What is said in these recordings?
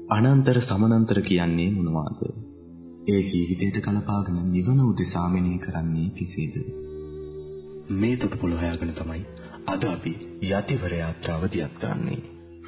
අනන්තර සමනන්තර කියන්නේ මොනවාද? ඒ ජීවිතයට කලපාගෙන නිවන උදෙසා මෙනෙහි කරන්නේ කෙසේද? මේ තොටුපොළ හොයාගෙන තමයි අද අපි යතිවර යාත්‍රාව දියත් කරන්නේ.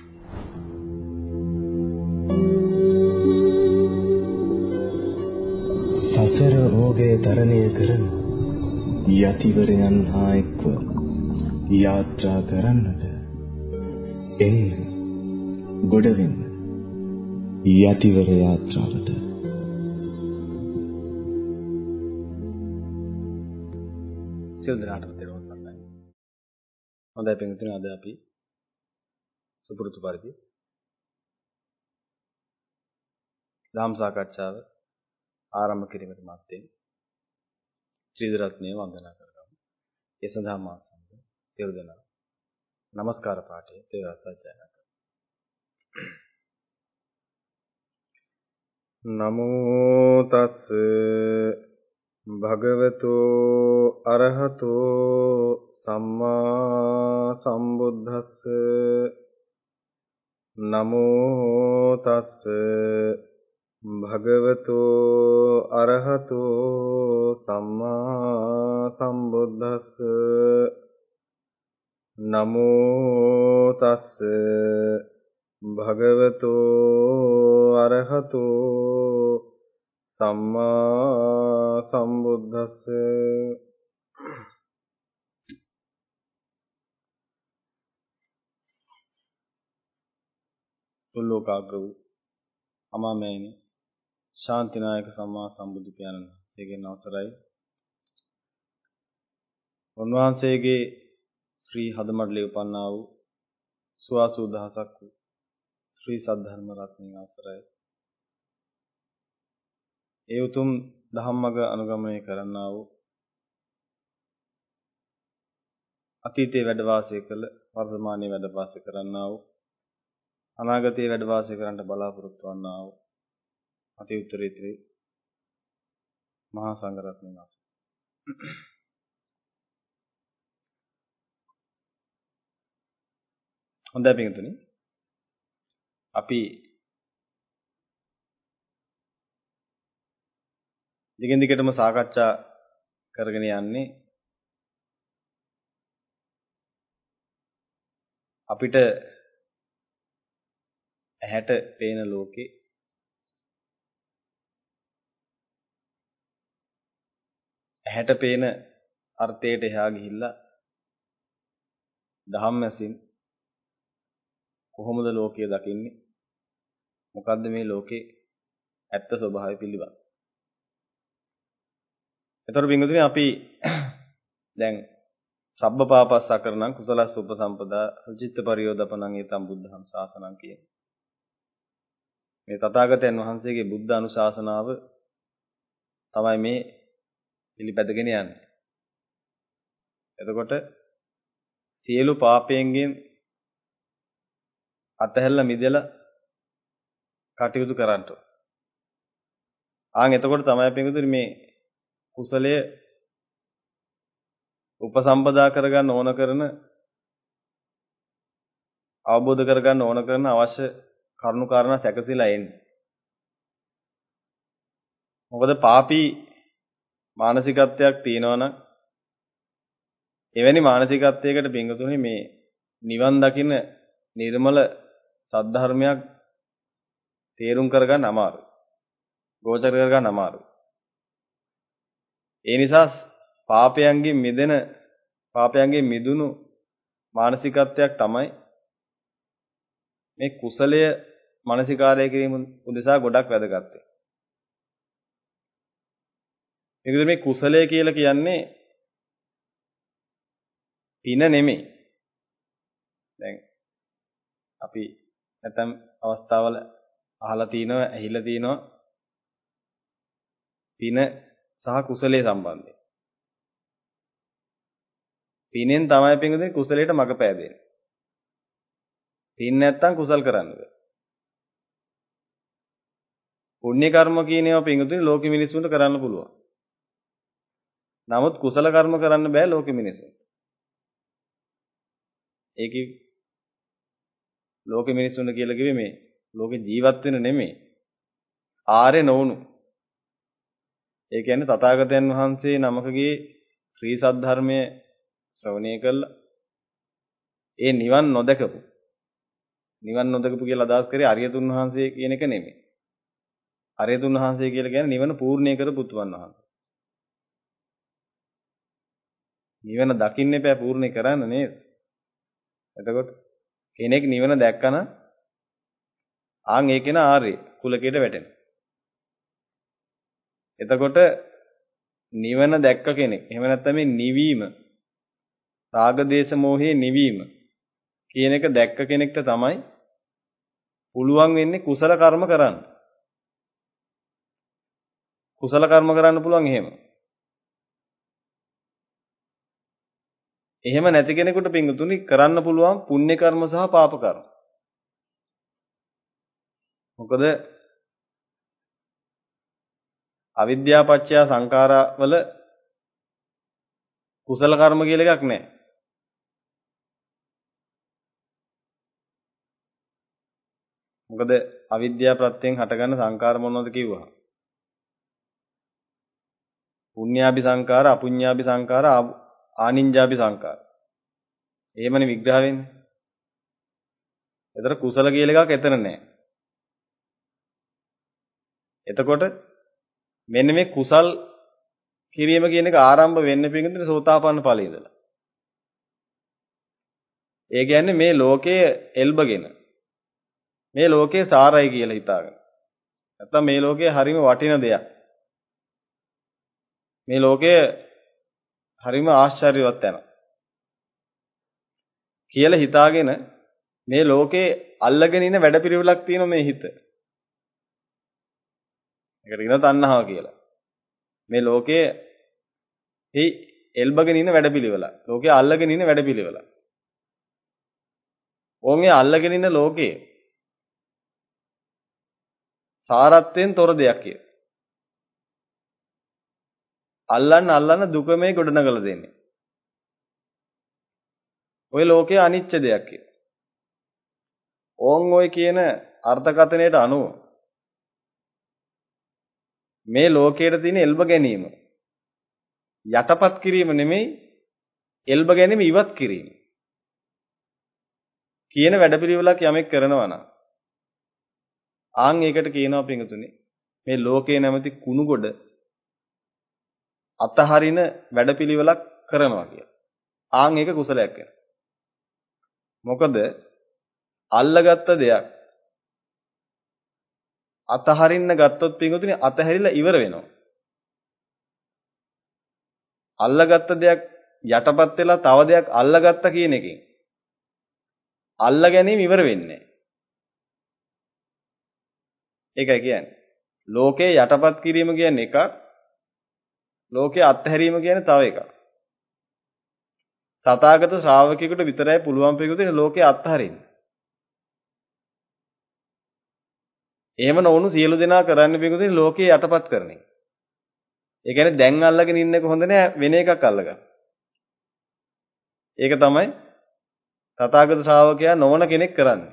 සසර රෝගය තරණය කරන යතිවරයන් හා එක්ව යාත්‍රා කරන්නට එන්න ගොඩවෙන්න යතිවර යාත්‍රාවට. සියලු දෙනාටම තෙරුවන් සරණයි. හොඳයි පින්වතුනි, අද අපි සුපුරුදු පරිදි ධම්ම සාකච්ඡාව ආරම්භ කිරීමට මත්තෙන් ත්‍රිවිධ වන්දනා කරගමු. ඒ සඳහා මා සමග සියලු දෙනා নমස්කාර පාඨයේ තේරසජ්ජායනා කරමු. නමෝ තස් භගවතු අරහතෝ සම්මා සම්බුද්දස්ස. නමෝ තස් භගවතු අරහතෝ සම්මා සම්බුද්දස්ස. නමෝ තස් භගවතු අරහතෝ සම්මා සම්බුද්දස්ස. තුල්ලෝකාග්‍ර වූ අමාමෑණි ශාන්තිනායක සම්මා සම්බුදු පියාණන් වහන්සේගෙන් අවසරයි. උන්වහන්සේගේ ශ්‍රී හදමඩලේ උපන්නා වූ සුවාසූ දහසක් වූ ශ්‍රී සද්ධර්ම රත්නයේ අවසරයි. ඒ උතුම් ධම්මග අනුගමනය කරන්නා වූ අතීතයේ වැඩ වාසය කළ වර්තමානයේ වැඩ වාසය කරන්නා වූ අනාගතයේ වැඩ වාසය කරන්නට බලාපොරොත්තු වන්නා වූ අති උත්තරීතර මහා සංඝ රත්නයේ අවසරයි. හොඳයි පිටුතුනි, අපි දිගින් දිගටම සාකච්ඡා කරගෙන යන්නේ අපිට ඇහැට පේන ලෝකේ ඇහැට පේන අර්ථයට එහා ගිහිල්ලා ධම්මසින් කොහොමද ලෝකය දකින්නේ? මොකද්ද මේ ලෝකේ ඇත්ත ස්වභාවය පිළිබඳ? ඒතර බින්දුනේ අපි දැන් සබ්බ පාපස්සකරණං කුසලස්ස උපසම්පදා සුචිත්ත පරියෝදපණං ඒතම් බුද්ධං ශාසනං කියන මේ තථාගතයන් වහන්සේගේ බුද්ධ අනුශාසනාව තමයි මේ පිළිපැදගෙන යන්නේ. එතකොට සියලු පාපයෙන් අතහැරලා මිදලා කටයුතු කරන්න ඕන. එතකොට තමයි පිටුදුනි මේ කුසලය උපසම්පදා කරගන්න ඕන කරන අවබෝධ කරගන්න ඕන කරන අවශ්‍ය කරුණු කාරණා සැකසීලා එන්නේ. මොකද පාපී මානසිකත්වයක් තියෙනවා නම් එවැනි මානසිකත්වයකට පිටුදුනි මේ නිවන් දකින්න නිර්මල සද්ධර්මයක් තේරුම් කරගන්න අමාරුයි. ගෝචර කරගන්න අමාරුයි. ඒ නිසා පාපයන්ගෙන් මිදුණු මානසිකත්වයක් තමයි මේ කුසලය මානසිකාරය කිරීම උදෙසා ගොඩක් වැදගත් වෙන්නේ. ඒකද මේ කුසලය කියලා කියන්නේ පින නෙමෙයි. දැන් අපි නැතම් අවස්ථාවල අහලා තිනවා, ඇහිලා තිනවා පින සහ කුසලයේ සම්බන්ධය. පිනෙන් තමයි පින්වතුනි කුසලයට මඟ පෑදෙන්නේ. පින් නැත්තම් කුසල් කරන්න බෑ. පුණ්‍ය කර්ම කියන ඒවා පින්වතුනි ලෝකෙ මිනිස්සුන්ට කරන්න පුළුවන්. නමුත් කුසල කර්ම කරන්න බෑ ලෝකෙ මිනිස්සුන්ට. ඒකේ ලෝකෙ මිනිස්සුන්ට කියලා කිව්වේ මේ ලෝකේ ජීවත් වෙන නෙමෙයි. ආර්ය නොවුණු. ඒ කියන්නේ තථාගතයන් වහන්සේ නමකගේ ශ්‍රී සද්ධර්මයේ ශ්‍රවණය කළා. ඒ නිවන් නොදකපු කියලා අදහස් කරේ අරියතුන් වහන්සේ කියන එක නෙමෙයි. අරියතුන් වහන්සේ කියලා කියන්නේ නිවන පූර්ණේ කරපු පුතුන් වහන්සේ. නිවන දකින්න එපා පූර්ණේ කරන්න නේද? එතකොට කෙනෙක් නිවන දැක්කම ආන් ඒ කෙනා ආර්ය කුලකයට වැටෙනවා. එතකොට නිවන දැක්ක කෙනෙක් එහෙම නැත්නම් මේ නිවීම රාග දේශ මොහේ නිවීම කියන එක දැක්ක කෙනෙක්ට තමයි පුළුවන් වෙන්නේ කුසල කර්ම කරන්න. කුසල කර්ම කරන්න පුළුවන් එහෙම. එහෙම නැති කෙනෙකුට පිංගුතුනි කරන්න පුළුවන් පුණ්‍ය කර්ම සහ පාප කර්ම. මොකද අවිද්‍යාව පත්‍ය සංඛාරා වල කුසල කර්ම කියලා එකක් නැහැ. මොකද අවිද්‍යාව ප්‍රත්‍යයෙන් හටගන්න සංඛාර මොනවද කිව්වා? පුඤ්ඤාභි සංඛාර, අපුඤ්ඤාභි සංඛාර, ආනිඤ්ඤාභි සංඛාර. එහෙමනේ විග්‍රහ වෙන්නේ. ඒතර කුසල කියලා එකක් එතන නැහැ. එතකොට මෙන්න මේ කුසල් කිරීම කියන එක ආරම්භ වෙන්නේ පිටින් සෝතාපන්න ඵලයේ ඉඳලා. ඒ කියන්නේ මේ ලෝකයේ එල්බගෙන මේ ලෝකේ සාරයි කියලා හිතාගෙන. නැත්තම් මේ ලෝකේ හරිම වටින දෙයක්. මේ ලෝකයේ හරිම ආශ්චර්යවත් යනවා. කියලා හිතාගෙන මේ ලෝකේ අල්ලගෙන ඉන්න වැඩපිළිවෙලක් තියෙනවා මේ හිත. ඒකට කියනවා තණ්හාව කියලා. මේ ලෝකයේ එල්බගෙන ඉන්න වැඩපිළිවෙල. ලෝකේ අල්ලගෙන ඉන්න වැඩපිළිවෙල. ඕන්ගේ අල්ලගෙන ඉන්න ලෝකේ සාරත්වයෙන් තොර දෙයක් කිය. අල්ලන්න දුක මේ ගොඩනගලා දෙන්නේ. ওই ලෝකයේ අනිච්ච දෙයක් කිය. ඕන් ඔය කියන අර්ථකථනයට අනුව මේ ලෝකයේ තියෙන එල්බ ගැනීම යටපත් කිරීම නෙමෙයි එල්බ ගැනීම ඉවත් කිරීම. කියන වැඩපිළිවෙලක් යමෙක් කරනවා නම් ආන් ඒකට කියනවා පිංගුතුනේ මේ ලෝකේ නැමැති කුණු ගොඩ අතහරින වැඩපිළිවෙලක් කරනවා කියලා. ආන් ඒක කුසලයක් වෙනවා. මොකද අල්ලගත්ත දෙයක් අතහරින්න ගත්තොත් පිංගුතුනේ අතහැරිලා ඉවර වෙනවා. අල්ලගත්ත දෙයක් යටපත් වෙලා තව දෙයක් අල්ලගත්ත කියන එකෙන් අල්ල ගැනීම ඉවර වෙන්නේ. ඒකයි කියන්නේ. ලෝකේ යටපත් කිරීම කියන්නේ එකක්. ලෝකේ අත්හැරීම කියන්නේ තව එකක්. තථාගත ශ්‍රාවකයෙකුට විතරයි පුළුවන් පිටුදේ ලෝකේ අත්හරින්න. එහෙම නොවුණු සියලු දෙනා කරන්න පිටුදේ ලෝකේ යටපත් කරන එක. ඒ කියන්නේ දැන් අල්ලගෙන ඉන්න එක හොඳ නෑ වෙන එකක් අල්ලගන්න. ඒක තමයි තථාගත ශ්‍රාවකයා නොවන කෙනෙක් කරන්නේ.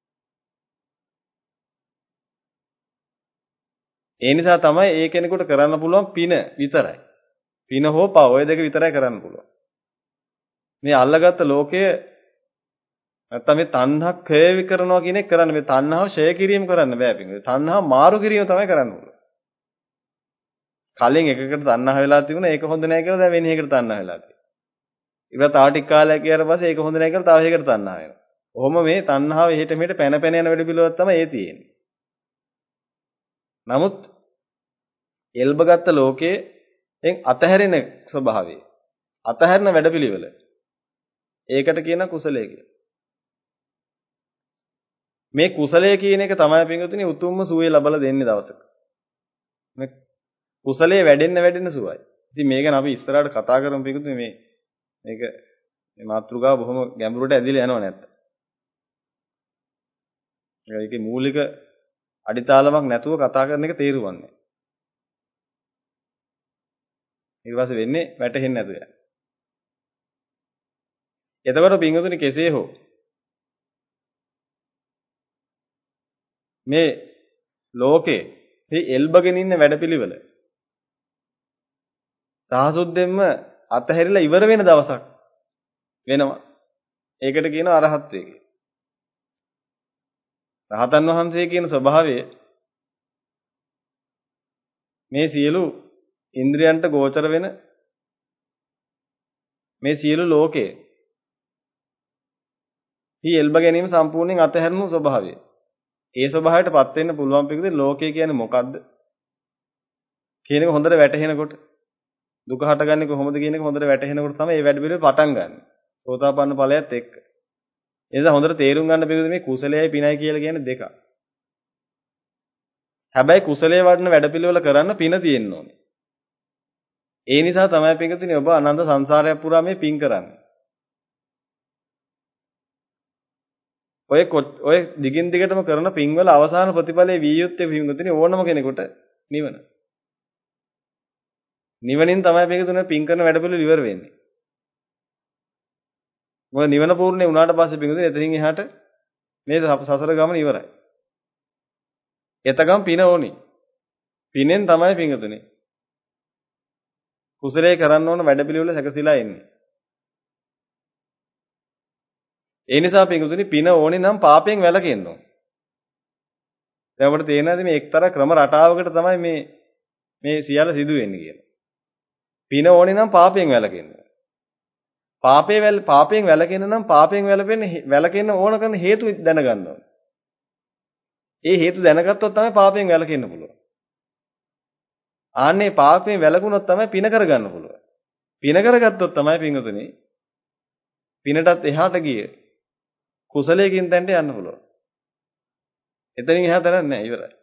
ඒ නිසා තමයි ඒ කෙනෙකුට කරන්න පුළුවන් පින විතරයි. පින හෝ පව ඔය දෙක විතරයි කරන්න පුළුවන්. මේ අල්ලගත්ත ලෝකය නැත්තම් මේ තණ්හා ක්ෂය කරනවා කියන එක කරන්න මේ තණ්හාව ක්ෂය කිරීම කරන්න බෑ පිටින්. තණ්හාව මාරු කිරීම තමයි කරන්න ඕනේ. කලින් එකකට තණ්හා වෙලා තිබුණා ඒක හොඳ නෑ කියලා දැන් වෙන එකකට තණ්හා වෙලා තියෙනවා. ඊට තව ටික කාලයක් ගියාට පස්සේ ඒක හොඳ නෑ කියලා තව එකකට තණ්හා වෙනවා. ඔහොම මේ තණ්හාව එහෙට මෙහෙට පැන යන වැඩ පිළිවෙලක් තමයි ඒ තියෙන්නේ. නමුත් එල්බගත්ත ලෝකයෙන් අතහැරෙන ස්වභාවය අතහැරන වැඩපිළිවෙල ඒකට කියන කුසලයේ කියලා. මේ කුසලයේ කියන එක තමයි පින්වතුනි උතුම්ම සුවය ලබලා දෙන්නේ දවසක. මේ කුසලයේ වැඩෙන්න සුවයි. ඉතින් මේක ගැන අපි ඉස්සරහට කතා කරමු පින්වතුනි මේක මේ මාතෘකාව බොහොම ගැඹුරට ඇදලා යනවා නැත්නම්. ඒකේ මූලික අඩිතාලමක් නැතුව කතා කරන එක තේරුවන්නේ. ඊට පස්සේ වෙන්නේ වැටහෙන්නේ නැතුව යන. එතකොට පින්වතුනි කෙසේ හෝ මේ ලෝකේ මේ එල්බගෙන ඉන්න වැඩපිළිවෙල සාසුද්දෙන්ම අතහැරිලා ඉවර වෙන දවසක් වෙනවා. ඒකට කියනවා අරහත්ත්වය කියලා. රහතන් වහන්සේ කියන ස්වභාවය මේ සියලු ඉන්ද්‍රයන්ට ගෝචර වෙන මේ සියලු ලෝකේ හි එල්බ ගැනීම සම්පූර්ණයෙන් අතහැරණු ස්වභාවය. ඒ ස්වභාවයටපත් වෙන්න පුළුවන් පිළිදේ ලෝකය කියන්නේ මොකද්ද කියන එක හොඳට වැටහෙනකොට දුක හටගන්නේ කොහොමද කියන එක හොඳට වැටහෙනකොට තමයි මේ වැඩ පිළිවෙල පටන් ගන්න. සෝතාපන්න ඵලයත් එක්ක. ඒ නිසා හොඳට තේරුම් ගන්න පිළිදේ මේ කුසලයයි පිනයි කියලා කියන්නේ දෙකක්. හැබැයි කුසලයේ වඩන වැඩ පිළිවෙල කරන්න පින තියෙන්න ඕනේ. ඒ නිසා තමයි පින්කතුනි ඔබ අනන්ත සංසාරයක් පුරා මේ පින් කරන්නේ. ඔය දිගින් දිගටම කරන පින්වල අවසාන ප්‍රතිඵලයේ විය යුත්තේ පින්කතුනි ඕනම කෙනෙකුට නිවන. නිවනින් තමයි පින්කතුනි පින් කරන වැඩ පිළිවෙල ඉවර වෙන්නේ. මොකද නිවන පූර්ණේ වුණාට පස්සේ පින්කතුනි එතනින් එහාට මේ සසර ගමන ඉවරයි. එතකම් පින ඕනි. පිනෙන් තමයි පින්කතුනි කුසලයේ කරන්න ඕන වැඩපිළිවෙල සැකසීලා එන්නේ. ඒ නිසා පින්කතුනි පින ඕනේ නම් පාපයෙන් වැළකෙන්න ඕන. දැන් අපිට තේරෙනවාද මේ එක්තරා ක්‍රම රටාවකට තමයි මේ සියල්ල සිදු වෙන්නේ කියලා. පින ඕනේ නම් පාපයෙන් වැළකෙන්න. පාපයෙන් වැළකෙන්න නම් පාපයෙන් වැළකෙන්න ඕන කරන හේතු දැනගන්න ඕන. ඒ හේතු දැනගත්තොත් තමයි පාපයෙන් වැළකෙන්න පුළුවන්. ආන්නේ පාපයෙන් වැළකුණොත් තමයි පින කරගන්න පුළුවන්. පින කරගත්තොත් තමයි පින්වතුනි පිනටත් එහාට ගිය කුසලයකින් තැන්ට යන්න පුළුවන්. එතනින් එහාට නැහැ ඉවරයි.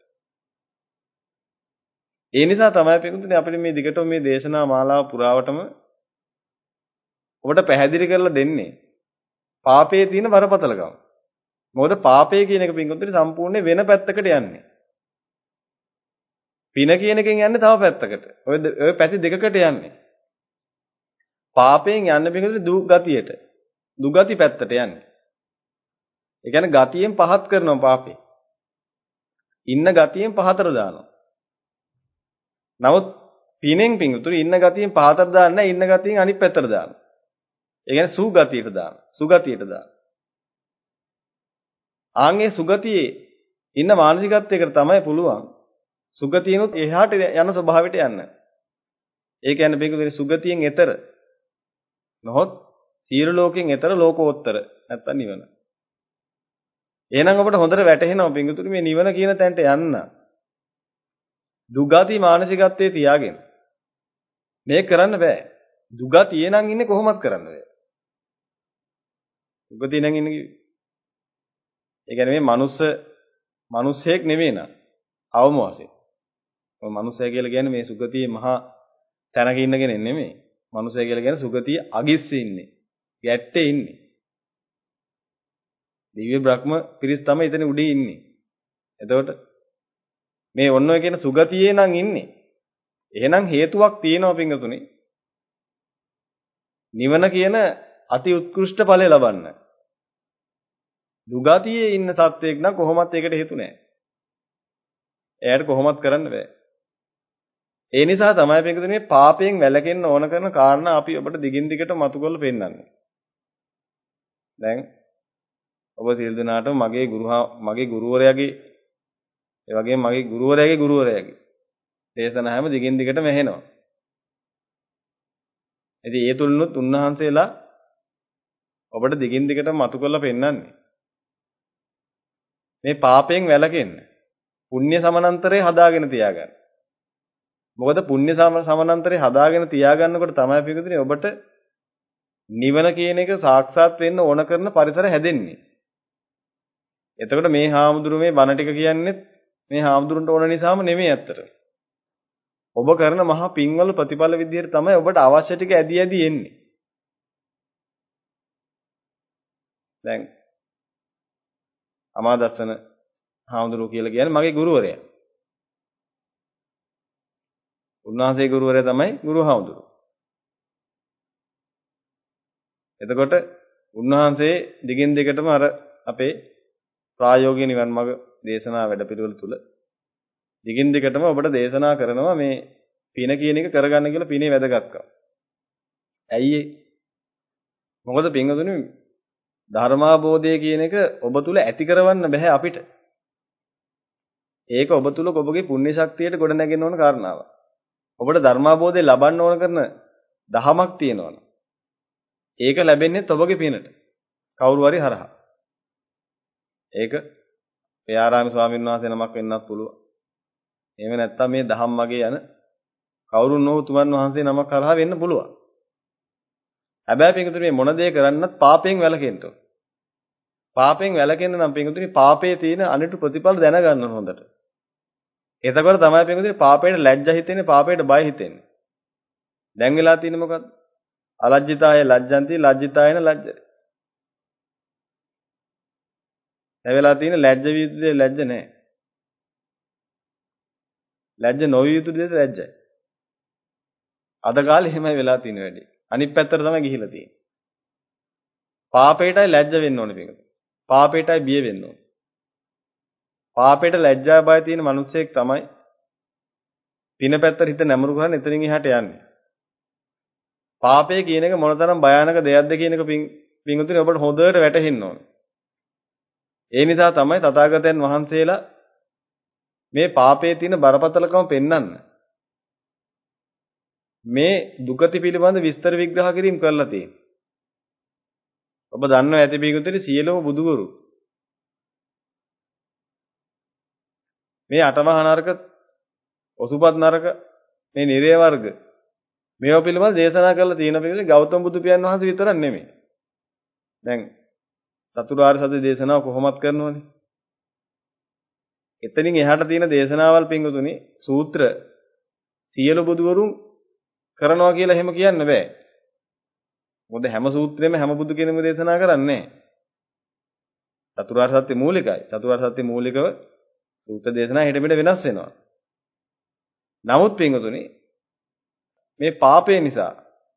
ඒ නිසා තමයි පින්වතුනි අපිට මේ දිගටම මේ දේශනා මාලාව පුරාවටම ඔබට පැහැදිලි කරලා දෙන්නේ පාපයේ තියෙන බරපතලකම. මොකද පාපය කියන එක පින්වතුනි සම්පූර්ණයෙන් වෙන පැත්තකට යන්නේ. පින කියන එකෙන් යන්නේ තව පැත්තකට. ඔය පැති දෙකකට යන්නේ. පාපයෙන් යන්නේ පිටුද දුගතියට. දුගති පැත්තට යන්නේ. ඒ කියන්නේ ගතියෙන් පහත් කරනවා පාපේ. ඉන්න ගතියෙන් පහතට දානවා. නමුත් පිනෙන් පිටුතුරු ඉන්න ගතියෙන් පහතට දාන්නේ නැහැ, ඉන්න ගතියෙන් අනිත් පැත්තට දානවා. ඒ කියන්නේ සුගතියට දානවා. සුගතියට දානවා. ආන්ගේ සුගතියේ ඉන්න මානසිකත්වයකට තමයි පුළුවන් සුගතියනොත් එහාට යන ස්වභාවයට යන්න. ඒ කියන්නේ මේක සුගතියෙන් එතර. නොහොත් සීල ලෝකයෙන් එතර ලෝකෝත්තර නැත්තම් නිවන. එහෙනම් අපිට හොඳට වැටහෙනවා පින්තුනි මේ නිවන කියන තැනට යන්න. දුගති මානසිකත්වයේ තියාගෙන මේක කරන්න බෑ. දුගතියේ නම් ඉන්නේ කොහොමත් කරන්න බෑ. දුගතියේ නම් ඉන්නේ ඒ කියන්නේ මේ මිනිස්සෙක් නෙවෙයි නා අවම වශයෙන්. ඔය මිනිස්සය කියලා කියන්නේ මේ සුගතියේ මහා තැනක ඉන්න කෙනෙක් නෙමෙයි. මිනිස්සය කියලා කියන්නේ සුගතිය අගිස්සේ ඉන්නේ. ගැට්ටේ ඉන්නේ. දිව්‍ය බ්‍රහ්ම පිරිස් තමයි එතන උඩේ ඉන්නේ. එතකොට මේ ඔන්න ඔය කියන සුගතියේ නම් ඉන්නේ. එහෙනම් හේතුවක් තියෙනවා පින්වතුනි. නිවන කියන අති උත්කෘෂ්ඨ ඵලය ලබන්න. දුගතියේ ඉන්න සත්වයක් නම් කොහොමත් ඒකට හේතු නැහැ. එයාට කොහොමත් කරන්න බෑ. ඒ නිසා තමයි පින්වතුනි මේ පාපයෙන් වැළකෙන්න ඕන කරන කාරණා අපි ඔබට දිගින් දිගට මතු කරලා පෙන්නන්නේ. දැන් ඔබ සියලු දෙනාට මගේ ගුරුවරයාගේ ඒ වගේම මගේ ගුරුවරයාගේ දේශනා හැම දිගින් දිගටම ඇහෙනවා. ඉතින් ඒ තුලිනුත් උන්වහන්සේලා ඔබට දිගින් දිගටම මතු කරලා පෙන්නන්නේ මේ පාපයෙන් වැළකෙන්න පුණ්‍ය සමනන්තරේ හදාගෙන තියාගන්න. මොකද පුණ්‍ය සමනන්තරේ හදාගෙන තියාගන්නකොට තමයි පිටුදිනේ ඔබට නිවන කියන එක සාක්ෂාත් වෙන්න ඕන කරන පරිසර හැදෙන්නේ. එතකොට මේ හාමුදුරුවෝ මේ බණ ටික කියන්නේ මේ හාමුදුරන්ට ඕන නිසාම නෙමෙයි ඇත්තට. ඔබ කරන මහා පින්වල ප්‍රතිඵල විදිහට තමයි ඔබට අවශ්‍ය ටික ඇදී එන්නේ. දැන් අමාදස්සන හාමුදුරුවෝ කියලා කියන්නේ මගේ ගුරුවරයා. උන්වහන්සේ ගුරුවරයා තමයි ගුරු හාමුදුරුවෝ. එතකොට උන්වහන්සේ දිගින් දිගටම අර අපේ ප්‍රායෝගික නිවන් මඟ දේශනා වැඩපිළිවෙල තුල දිගින් දිගටම ඔබට දේශනා කරනවා මේ පින කියන එක කරගන්න කියලා පිනේ වැදගත්කම. ඇයි මොකද පින්වතුනි ධර්මාබෝධය කියන එක ඔබ තුල ඇති කරවන්න බෑ අපිට. ඒක ඔබ තුල ඔබගේ පුණ්‍ය ශක්තියට ගොඩ නැගෙන්න ඕන කාරණාවක්. ඔබට ධර්මාබෝධය ලබන්න ඕන කරන දහමක් තියෙනවනේ. ඒක ලැබෙන්නේ ඔබගේ පිනට. කවුරු හරි හරහා. ඒක පයාරාමි ස්වාමීන් වහන්සේ නමක් වෙන්නත් පුළුවන්. එහෙම නැත්නම් මේ දහම් මගේ යන කවුරුන් නෝ උතුමන් වහන්සේ නමක් කරහා වෙන්න පුළුවන්. හැබැයි පින්තුනි මේ මොන දේ කරන්නත් පාපයෙන් වැළකෙන්න ඕන. පාපයෙන් වැළකෙන්න නම් පින්තුනි පාපයේ තියෙන අනිතු ප්‍රතිඵල දැනගන්න ඕන හොඳට. එතකොට තමයි පින්තුනි පාපයට ලැජ්ජා හිතෙන්නේ පාපයට බය හිතෙන්නේ. දැන් වෙලා තියෙන්නේ මොකද්ද? අලජ්ජිතාය ලජ්ජන්ති ලජ්ජිතායන ලජ්ජති. දැන් වෙලා තියෙන්නේ ලැජ්ජ විය යුතු දේ ලැජ්ජ නැහැ. ලැජ්ජ නොවිය යුතු දේ ලැජ්ජයි. අද කාලේ එහෙමයි වෙලා තියෙන වැඩි. අනිත් පැත්තට තමයි ගිහිලා තියෙන්නේ. පාපේටයි ලැජ්ජ වෙන්න ඕනේ පිටු. පාපේටයි බිය වෙන්න ඕනේ. පාපේට ලැජ්ජා බය තියෙන මිනිස්සෙක් තමයි පින පැත්තට හිත නැමුරු කරන්නේ එතනින් එහාට යන්නේ. පාපය කියන එක මොනතරම් භයානක දෙයක්ද කියන එක පින්වතුනි ඔබට හොඳට වැටහෙන්න ඕනේ. ඒ නිසා තමයි තථාගතයන් වහන්සේලා මේ පාපයේ තියෙන බරපතලකම පෙන්වන්න මේ දුගති පිළිබඳ විස්තර විග්‍රහ කිරීම කරලා තියෙනවා. ඔබ දන්නවා ඇති පිටුතරේ සියලුම බුදුවරු මේ අටමහා නරක, ඔසුපත් නරක, මේ නිරේ වර්ග මේවා පිළිබඳ දේශනා කරලා තියෙන පිළිබඳ ගෞතම බුදු පියාණන් වහන්සේ විතරක් නෙමෙයි. දැන් චතුරාර්ය සත්‍ය දේශනාව කොහොමත් කරනවනේ. එතනින් එහාට තියෙන දේශනාවල් පින්වතුනි සූත්‍ර සියලු බුදුවරුන් කරනවා කියලා එහෙම කියන්න බෑ. මොකද හැම සූත්‍රෙම හැම බුදු කෙනෙකුම දේශනා කරන්නේ නැහැ. චතුරාර්ය සත්‍ය මූලිකයි. චතුරාර්ය සත්‍ය මූලිකව සූත්‍ර දේශනා හිට පිට වෙනස් වෙනවා. නමුත් පින්වතුනි මේ පාපය නිසා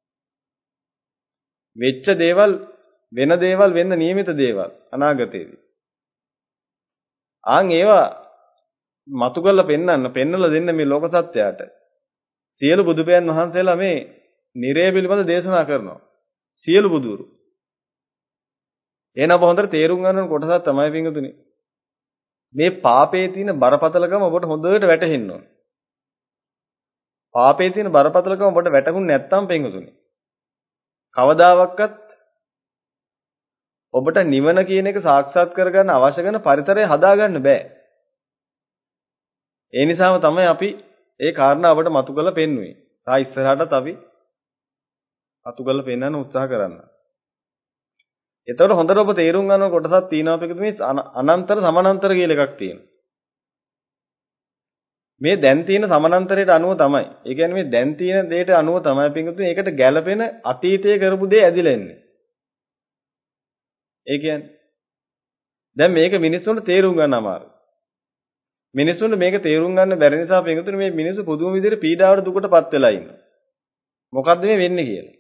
වෙච්ච දේවල් වෙන දේවල් වෙන්න නියමිත දේවල් අනාගතයේදී. ආන් ඒවා මතු කරලා පෙන්නලා දෙන්න මේ ලෝක සත්‍යයට. සියලු බුදුපයන් වහන්සේලා මේ නිරය පිළිබඳ දේශනා කරනවා. සියලු බුදුරු. එනබ හොඳට තේරුම් ගන්න කොටසක් තමයි පින්වතුනි. මේ පාපයේ තියෙන බරපතලකම ඔබට හොඳට වැටහෙන්න ඕන. පාපයේ තියෙන බරපතලකම ඔබට වැටහුන්නේ නැත්නම් පින්වතුනි. කවදාවත් ඔබට නිවන කියන එක සාක්ෂාත් කරගන්න අවශ්‍ය කරන පරිසරය හදාගන්න බෑ. ඒ නිසාම තමයි අපි ඒ කාරණා අපට මතු කරලා පෙන්වුවේ. සා ඉස්සරහටත් අපි මතු කරලා පෙන්වන්න උත්සාහ කරන්න. එතකොට හොඳට ඔබ තේරුම් ගන්න කොටසක් තියෙනවා අපිට මේ අනන්තර සමානන්තර කියලා එකක් තියෙනවා. මේ දැන් තියෙන සමානන්තරයට අනුව තමයි. ඒ කියන්නේ මේ දැන් තියෙන දෙයට අනුව තමයි පින්වතුනි ඒකට ගැළපෙන අතීතයේ කරපු දේ ඇදිලා එන්නේ. ඒ කියන්නේ දැන් මේක මිනිස්සුන්ට තේරුම් ගන්න අමාරුයි. මිනිස්සුන්ට මේක තේරුම් ගන්න බැරි නිසා පින්වතුනි මේ මිනිස්සු පුදුම විදිහට පීඩාවට දුකටපත් වෙලා ඉන්නවා. මොකද්ද මේ වෙන්නේ කියලා.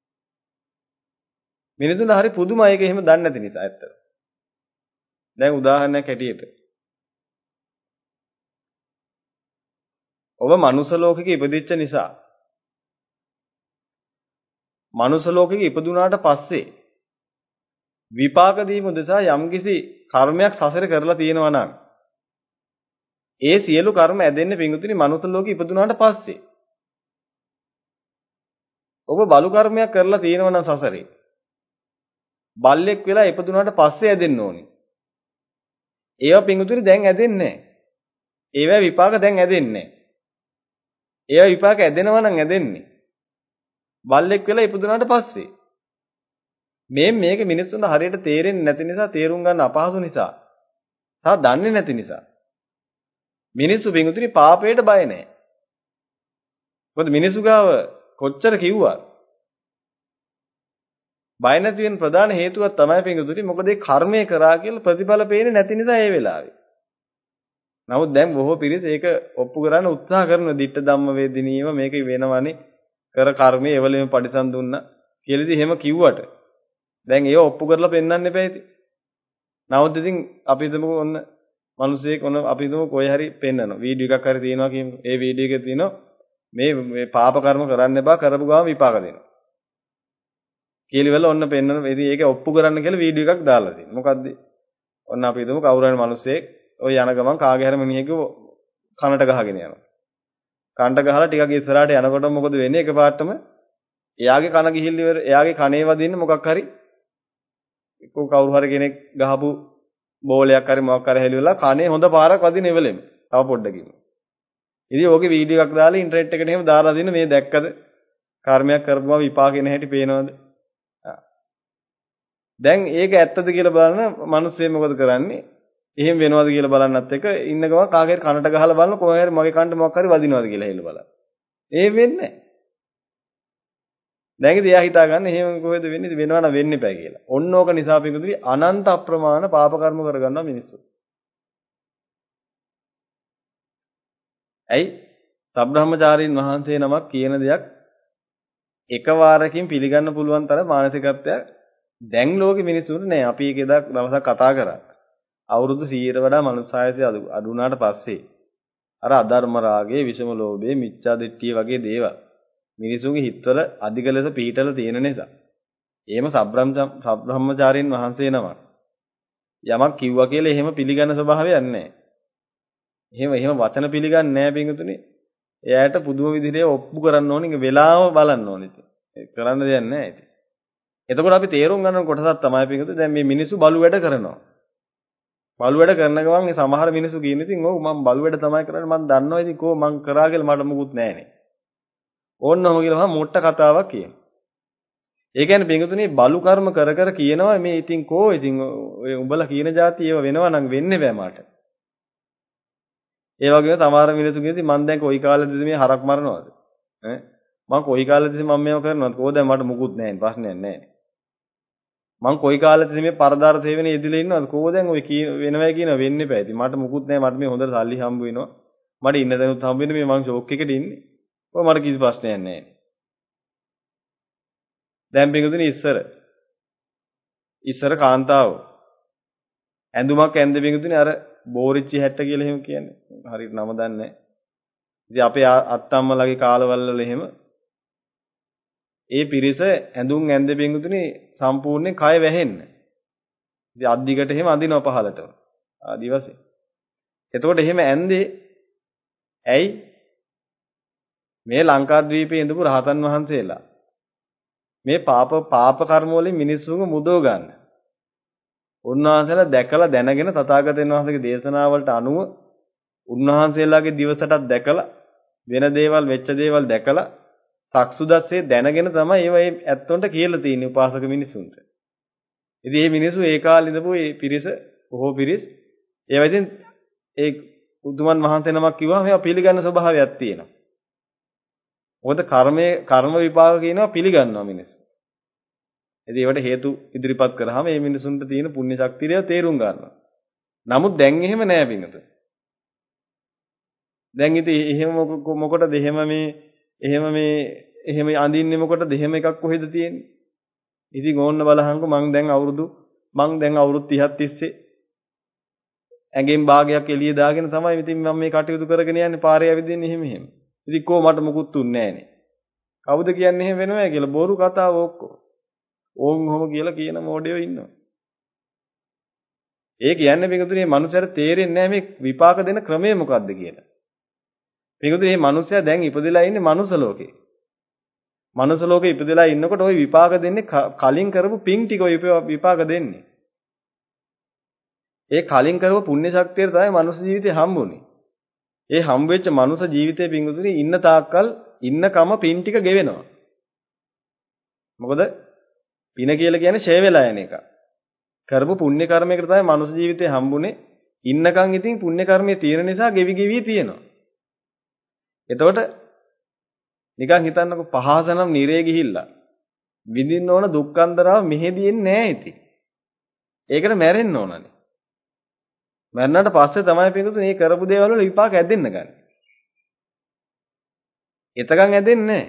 මිනිසුන්ට හරි පුදුමයි ඒක එහෙම දන්නේ නැති නිසා ඇත්තට. දැන් උදාහරණයක් හැටියට ඔබ මනුස්ස ලෝකෙක ඉපදිච්ච නිසා මනුස්ස ලෝකෙක ඉපදුනාට පස්සේ විපාක දීම උදෙසා යම්කිසි කර්මයක් සසර කරලා තියෙනවා නම් ඒ සියලු කර්ම ඇදෙන්නේ පිඟුතුනි මනුස්ස ලෝකෙ ඉපදුනාට පස්සේ. ඔබ බලු කර්මයක් කරලා තියෙනවා නම් සසරේ බල්ලෙක් වෙලා ඉපදුනාට පස්සේ ඇදෙන්න ඕනේ. ඒවා පිඟුතුනි දැන් ඇදෙන්නේ නැහැ. ඒවා විපාක දැන් ඇදෙන්නේ නැහැ. ඒවා විපාක ඇදෙනවා නම් ඇදෙන්නේ බල්ලෙක් වෙලා ඉපදුනාට පස්සේ. මේක මිනිස්සුන්ට හරියට තේරෙන්නේ නැති නිසා තේරුම් ගන්න අපහසු නිසා සහ දන්නේ නැති නිසා මිනිස්සු පිඟුතුනි පාපයට බය නැහැ. මොකද මිනිස්සු ගාව කොච්චර කිව්වා බය නැති වෙන ප්‍රධාන හේතුවක් තමයි පිඟුතුනි මොකද ඒ කර්මය කරා කියලා ප්‍රතිඵල පේන්නේ නැති නිසා ඒ වෙලාවේ. නමුත් දැන් බොහෝ පිරිස ඒක ඔප්පු කරන්න උත්සාහ කරන දිට්ඨ ධම්ම වේදිනීව මේක වෙනවනේ කර කර්මයේ එවලෙම පරිසම් දුන්නා කියලා ඉතින් එහෙම කිව්වට දැන් ඒව ඔප්පු කරලා පෙන්වන්න එපා ඉතින්. නමුත් ඉතින් අපි හිතමුකෝ ඔන්න මිනිස්සෙක් ඔන්න අපි හිතමු කොහේ හරි පෙන්නනවා. වීඩියෝ එකක් හරි තියෙනවා කියමු. ඒ වීඩියෝ එකේ තියෙනවා මේ පාප කර්ම කරන්න එපා කරපු ගාම විපාක දෙනවා. කීලිවල ඔන්න පෙන්නන ඉතින් ඒක ඔප්පු කරන්න කියලා වීඩියෝ එකක් දාලා තියෙනවා. මොකද්ද? ඔන්න අපි හිතමු කවුරු හරි මිනිස්සෙක් ওই යන ගමන් කාගේ හරි මිනිහෙක්ව කනට ගහගෙන යනවා. කනට ගහලා ටිකක් ඉස්සරහට යනකොට මොකද වෙන්නේ? එකපාරටම එයාගේ කන ගිහිල්ල ඉවර එයාගේ කනේ වදින්න මොකක් හරි කවුරු හරි කෙනෙක් ගහපු බෝලයක් හරි මොකක් හරි හැලිවලා කනේ හොඳ පාරක් වදින ඉවලෙම. තව පොඩ්ඩකින්. ඉතින් ඕකේ වීඩියෝ එකක් දාලා ඉන්ටර්නෙට් එකට එහෙම දාලා දින්න මේ දැක්කද? කර්මයක් කරපුවා විපාක එන හැටි පේනවද? දැන් ඒක ඇත්තද කියලා බලන මිනිස්සු මොකද කරන්නේ? එහෙම වෙනවද කියලා බලන්නත් එක ඉන්න ගමන් කාගේ හරි කනට ගහලා බලන කොහේ හරි මගේ කනට මොකක් හරි වදිනවද කියලා හෙල බලන්න. ඒ වෙන්නේ නැහැ. දැන් ඉතින් එයා හිතා ගන්න එහෙම කොහෙද වෙන්නේ? ඉතින් වෙනවා නම් වෙන්න එපා කියලා. ඔන්න ඕක නිසා පිටුදුරි අනන්ත අප්‍රමාණ පාප කර්ම කරගන්නවා මිනිස්සු. ඇයි? සබ්‍රහ්මචාරීන් වහන්සේ නමක් කියන දෙයක් එකවරකින් පිළිගන්න පුළුවන් තරම් මානසිකත්වයක් දැන් ලෝකෙ මිනිස්සුන්ට නෑ. අපි එක දවසක් කතා කරා. අවුරුදු 100ට වඩා මනුස්සායසය අඩු වුණාට පස්සේ අර අධර්ම රාගයේ විෂම ලෝභයේ මිච්ඡා දිට්ඨිය වගේ දේවල් මිනිසුන්ගේ හිතවල අධික ලෙස පීඩලා තියෙන නිසා. එහෙම සබ්‍රහ්මචාරීන් වහන්සේ නමක් යමක් කිව්වා කියලා එහෙම පිළිගන්න ස්වභාවයක් නැහැ. එහෙම වචන පිළිගන්නේ නැහැ පින්තුනේ. එයාට පුදුම විදිහට ඔප්පු කරන්න ඕනේ වෙලාව බලන්න ඕනේ. කරන්න දෙයක් නැහැ ඉතින්. එතකොට අපි තේරුම් ගන්න කොටසක් තමයි පින්තුනේ දැන් මේ මිනිස්සු බලු වැඩ කරනවා. බලු වැඩ කරන ගමන් මේ සමහර මිනිස්සු කියන ඉතින් ඔව් මම බලු වැඩ තමයි කරන්නේ මම දන්නවා ඉතින් කොහොම මං කරා කියලා මට මුකුත් නැහැනේ. ඕන්නම කියලා මම මොට්ට කතාවක් කියනවා. ඒ කියන්නේ පින්තුනේ බලු කර්ම කර කර කියනවා මේ ඉතින් කෝ ඉතින් ඔය උඹලා කියන જાති ඒව වෙනවා නම් වෙන්නේ බෑ මට. ඒ වගේම සමහර මිනිස්සු කියති මං දැන් කොයි කාලෙදද මේ හරක් මරනවද? ඈ මං කොයි කාලෙදද මම මේව කරනවද? කොහොද මට මුකුත් නැහැ ප්‍රශ්නයක් නැහැ. මං කොයි කාලෙදද මේ පරදාර සේවනයේ ඉදිරිය ඉන්නවද? කොහොද දැන් ඔය වෙනවයි කියන වෙන්නේ බෑ. ඉතින් මට මුකුත් නැහැ. මට මේ හොඳට සල්ලි හම්බ වෙනවා. මට ඉන්න දැනුත් හම්බ වෙන්නේ මේ මං ෂෝක් එකට ඉන්නේ. ඔය මට කිසි ප්‍රශ්නයක් නැහැ. දැන් පිටුදින ඉස්සර කාන්තාව ඇඳුමක් ඇඳ පිටුදින අර බෝරිච්චි හැට්ට කියලා එහෙම කියන්නේ. හරියට නම දන්නේ නැහැ. ඉතින් අපේ අත්තම්මලාගේ කාලවල එහෙම ඒ පිරිස ඇඳුම් ඇඳ පිටුදින සම්පූර්ණයෙන් කය වැහෙන්න. ඉතින් අද්දිකට එහෙම අඳිනවා පහලට. ආදි වශයෙන්. එතකොට එහෙම ඇඳේ ඇයි මේ ලංකාද්වීපයේ ඉඳපු රහතන් වහන්සේලා මේ පාප කර්ම වලින් මිනිස්සුන්ව මුදව ගන්න. උන්වහන්සේලා දැකලා දැනගෙන තථාගතයන් වහන්සේගේ දේශනාවලට අනුව උන්වහන්සේලාගේ දිවසටත් දැකලා වෙන දේවල් වෙච්ච දේවල් දැකලා සක්සුදස්සේ දැනගෙන තමයි ඒව ඒ ඇත්තොන්ට කියලා තියෙන්නේ උපාසක මිනිසුන්ට. ඉතින් මේ මිනිස්සු ඒ කාලේ ඉඳපු මේ පිරිස බොහෝ පිරිස් ඒවා ඉතින් ඒ උතුමන් වහන්සේ නමක් කිව්වම ඒවා පිළිගන්න ස්වභාවයක් තියෙනවා. මොකද කර්ම විපාක කියනවා පිළිගන්නවා මිනිස්සු. ඉතින් ඒවට හේතු ඉදිරිපත් කරාම මේ මිනිසුන්ට තියෙන පුණ්‍ය ශක්තිය තේරුම් ගන්නවා. නමුත් දැන් එහෙම නෑ පිටත. දැන් ඉතින් එහෙම මොකටද එහෙම අඳින්නේ මොකටද එහෙම එකක් කොහෙද තියෙන්නේ? ඉතින් ඕන්න බලහන්කො මං දැන් අවුරුදු 30ක් තිස්සේ ඇඟෙන් භාගයක් එළිය දාගෙන තමයි ඉතින් මම මේ කටයුතු කරගෙන යන්නේ පාරේ ඇවිදින්නේ එහෙම. ඉතින් කො මට මුකුත් තුන්නේ නෑනේ. කවුද කියන්නේ එහෙම වෙනවා කියලා බොරු කතාව ඔක්කොම. ඕන් ඔහොම කියලා කියන මොඩියෝ ඉන්නවා. ඒ කියන්නේ පිටුතුනේ මේ මනුස්සයාට තේරෙන්නේ නැහැ මේ විපාක දෙන ක්‍රමය මොකක්ද කියලා. පිටුතුනේ මේ මනුස්සයා දැන් ඉපදෙලා ඉන්නේ මනුස්ස ලෝකේ. මනුස්ස ලෝකේ ඉපදෙලා ඉන්නකොට ওই විපාක දෙන්නේ කලින් කරපු පින් ටික ওই විපාක දෙන්නේ. ඒ කලින් කරපු පුණ්‍ය ශක්තිය තමයි මනුස්ස ජීවිතේ හම්බුනේ. ඒ හම්බ වෙච්ච මනුස්ස ජීවිතේ පිටුතුනේ ඉන්න තාක්කල් ඉන්නකම පින් ටික ගෙවෙනවා. මොකද පින කියලා කියන්නේ ෂේ වෙලා යන එක. කරපු පුණ්‍ය කර්මයකට තමයි මනුස්ස ජීවිතේ හම්බුනේ. ඉන්නකන් ඉතින් පුණ්‍ය කර්මයේ තියෙන නිසා ගෙවි තියෙනවා. එතකොට නිකන් හිතන්නකො පහසනම් නිරේ ගිහිල්ලා විඳින්න ඕන දුක්ඛන්දරාව මෙහෙදීන්නේ නැහැ ඉතින්. ඒකට මැරෙන්න ඕනනේ. මැරුණාට පස්සේ තමයි පිටුතුනේ මේ කරපු දේවල් වල විපාක ඇදෙන්න ගන්න. එතකන් ඇදෙන්නේ නැහැ.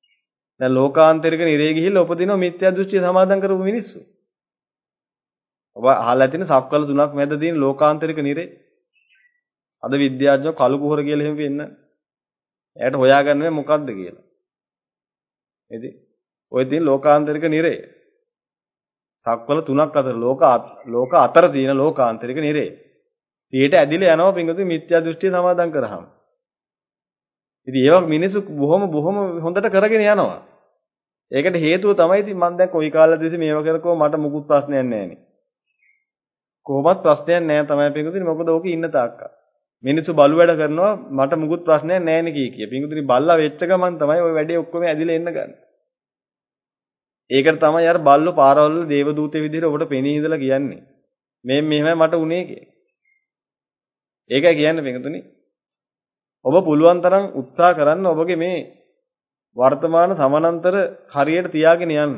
දැන් ලෝකාන්තරික නිරේ ගිහිල්ලා උපදිනවා මිත්‍යා දෘෂ්ටිය සමාදන් කරපු මිනිස්සු. ඔබ අහලා තියෙන සක්වල තුනක් මැද තියෙන ලෝකාන්තරික නිරේ. අද විද්‍යාඥයෝ කළු කුහර කියලා එහෙම වෙන්න. එයාට හොයාගන්න මොකද්ද කියලා. ඉතින් ඔය තියෙන ලෝකාන්තරික නිරේ. සක්වල තුනක් අතර ලෝක අතර තියෙන ලෝකාන්තරික නිරේ. ඊට ඇදිලා යනවා පින්වතුනි මිත්‍යා දෘෂ්ටිය සමාදන් කරාම. ඉතින් ඒවා මිනිස්සු බොහොම හොඳට කරගෙන යනවා. ඒකට හේතුව තමයි ඉතින් මම දැන් කොයි කාලෙදීද මේව කරකෝ මට මුකුත් ප්‍රශ්නයක් නැහැ නේ. කොහොමත් ප්‍රශ්නයක් නැහැ තමයි පින්වතුනි මොකද ඕක ඉන්න තාක්කා. මිනිස්සු බලු වැඩ කරනවා මට මුකුත් ප්‍රශ්නයක් නැහැ නේ කිය. පින්වතුනි බල්ලා වෙච්ච ගමන් තමයි ওই වැඩේ ඔක්කොම ඇදිලා එන්න ගන්න. ඒකට තමයි අර බල්ලෝ පාරවල් වල දේව දූතේ විදිහට ඔබට පෙනී ඉඳලා කියන්නේ. මේ මෙහෙමයි මට උනේ කියලා. ඒකයි කියන්නේ පින්වතුනි. ඔබ පුළුවන් තරම් උත්සාහ කරන්න ඔබගේ මේ වර්තමාන සමානන්තර හරියට තියාගෙන යන්න.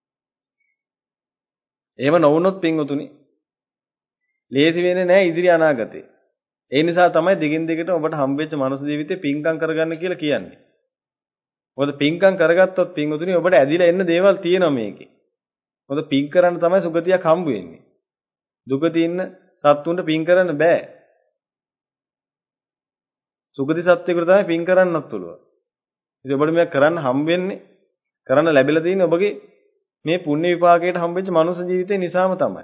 එහෙම නොවුනොත් පින්වතුනි ලේසි වෙන්නේ නැහැ ඉදිරි අනාගතේ. ඒ නිසා තමයි දිගින් දිගට ඔබට හම්බෙච්ච මනුස්ස ජීවිතේ පින්කම් කරගන්න කියලා කියන්නේ. මොකද පින්කම් කරගත්තොත් පින්වතුනි ඔබට ඇදිලා එන්න දේවල් තියෙනවා මේකේ. මොකද පින් කරන්න තමයි සුගතියක් හම්බ වෙන්නේ. දුගතිය ඉන්න සත්තුන්ට පින් කරන්න බෑ. සුගති සත්‍යයකට තමයි පින් කරන්නත් පුළුවන්. ඉතින් ඔබට මේක කරන්න හම්බ වෙන්නේ කරන්න ලැබිලා තියෙන්නේ ඔබගේ මේ පුණ්‍ය විපාකයට හම්බෙච්ච මනුස්ස ජීවිතේ නිසාම තමයි.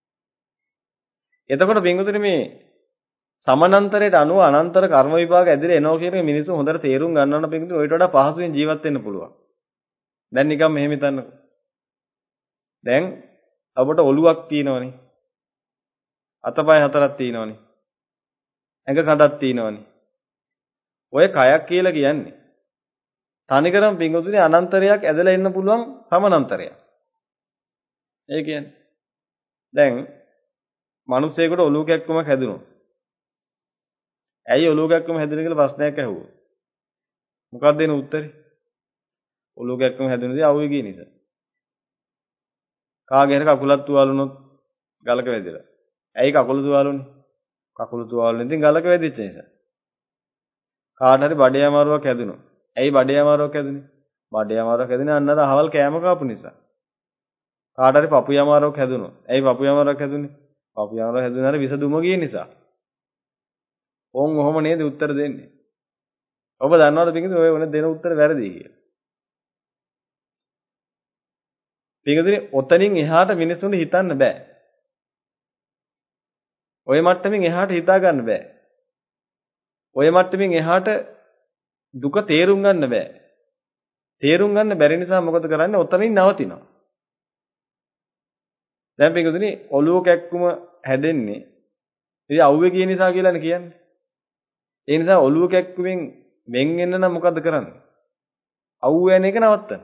එතකොට පින්වතුනි මේ සමානන්තරයට අනුව අනන්තර කර්ම විපාක ඇදලා එනවා කියන එක මිනිස්සු හොඳට තේරුම් ගන්නවනම් පින්වතුනි ඔයිට වඩා පහසුවෙන් ජීවත් වෙන්න පුළුවන්. දැන් නිකන් මෙහෙම හිතන්නකෝ. දැන් ඔබට ඔලුවක් තියෙනවනේ. අතපය හතරක් තියෙනවනේ. ඇඟ කඩක් තියෙනවනේ. ඔය කයක් කියලා කියන්නේ තනිකරම පින්වතුනි අනන්තරයක් ඇදලා එන්න පුළුවන් සමානන්තරයක්. ඒ කියන්නේ දැන් මිනිස්සෙකුට ඔලුව කැක්කමක් හැදුණා. ඇයි ඔලුව කැක්කම හැදුනේ කියලා ප්‍රශ්නයක් ඇහුවා. මොකක්ද දෙන උත්තරේ? ඔලුව කැක්කම හැදුනේදී අවුවේ ගිය නිසා. කාගේ හරි කකුලක් තුවාල වුණොත් ගලක වැදිලා. ඇයි කකුල තුවාලුනේ? කකුල තුවාලුනේ ඉතින් ගලක වැදිච්ච නිසා. කාට හරි බඩේ අමාරුවක් හැදුණා. ඇයි බඩේ අමාරුවක් හැදුනේ? බඩේ අමාරුවක් හැදුනේ අන්න අර අහවල් කෑම කාපු නිසා. කාට හරි පපුවේ අමාරුවක් හැදුණා. ඇයි පපුවේ අමාරුවක් හැදුනේ? පපුවේ අමාරුවක් හැදුනේ අර විස දුම ගිය නිසා. ඕන් ඔහොම නේද උත්තර දෙන්නේ. ඔබ දන්නවද පිටින් ඔය වෙන දෙන උත්තර වැරදි කියලා. පිටින් ඔතනින් එහාට මිනිස්සුන්ට හිතන්න බෑ. ඔය මට්ටමින් එහාට හිතා ගන්න බෑ. ඔය මට්ටමින් එහාට දුක තේරුම් ගන්න බෑ. තේරුම් ගන්න බැරි නිසා මොකද කරන්නේ? ඔතනින් නවතිනවා. දැන් පිටුදිනේ ඔලුව කැක්කුම හැදෙන්නේ ඉතින් අවුවේ ගිය නිසා කියලානේ කියන්නේ. ඒ නිසා ඔලුව කැක්කුමෙන් වෙන් වෙන්න නම් මොකද කරන්නේ? අවුව යන එක නවත්තන්න.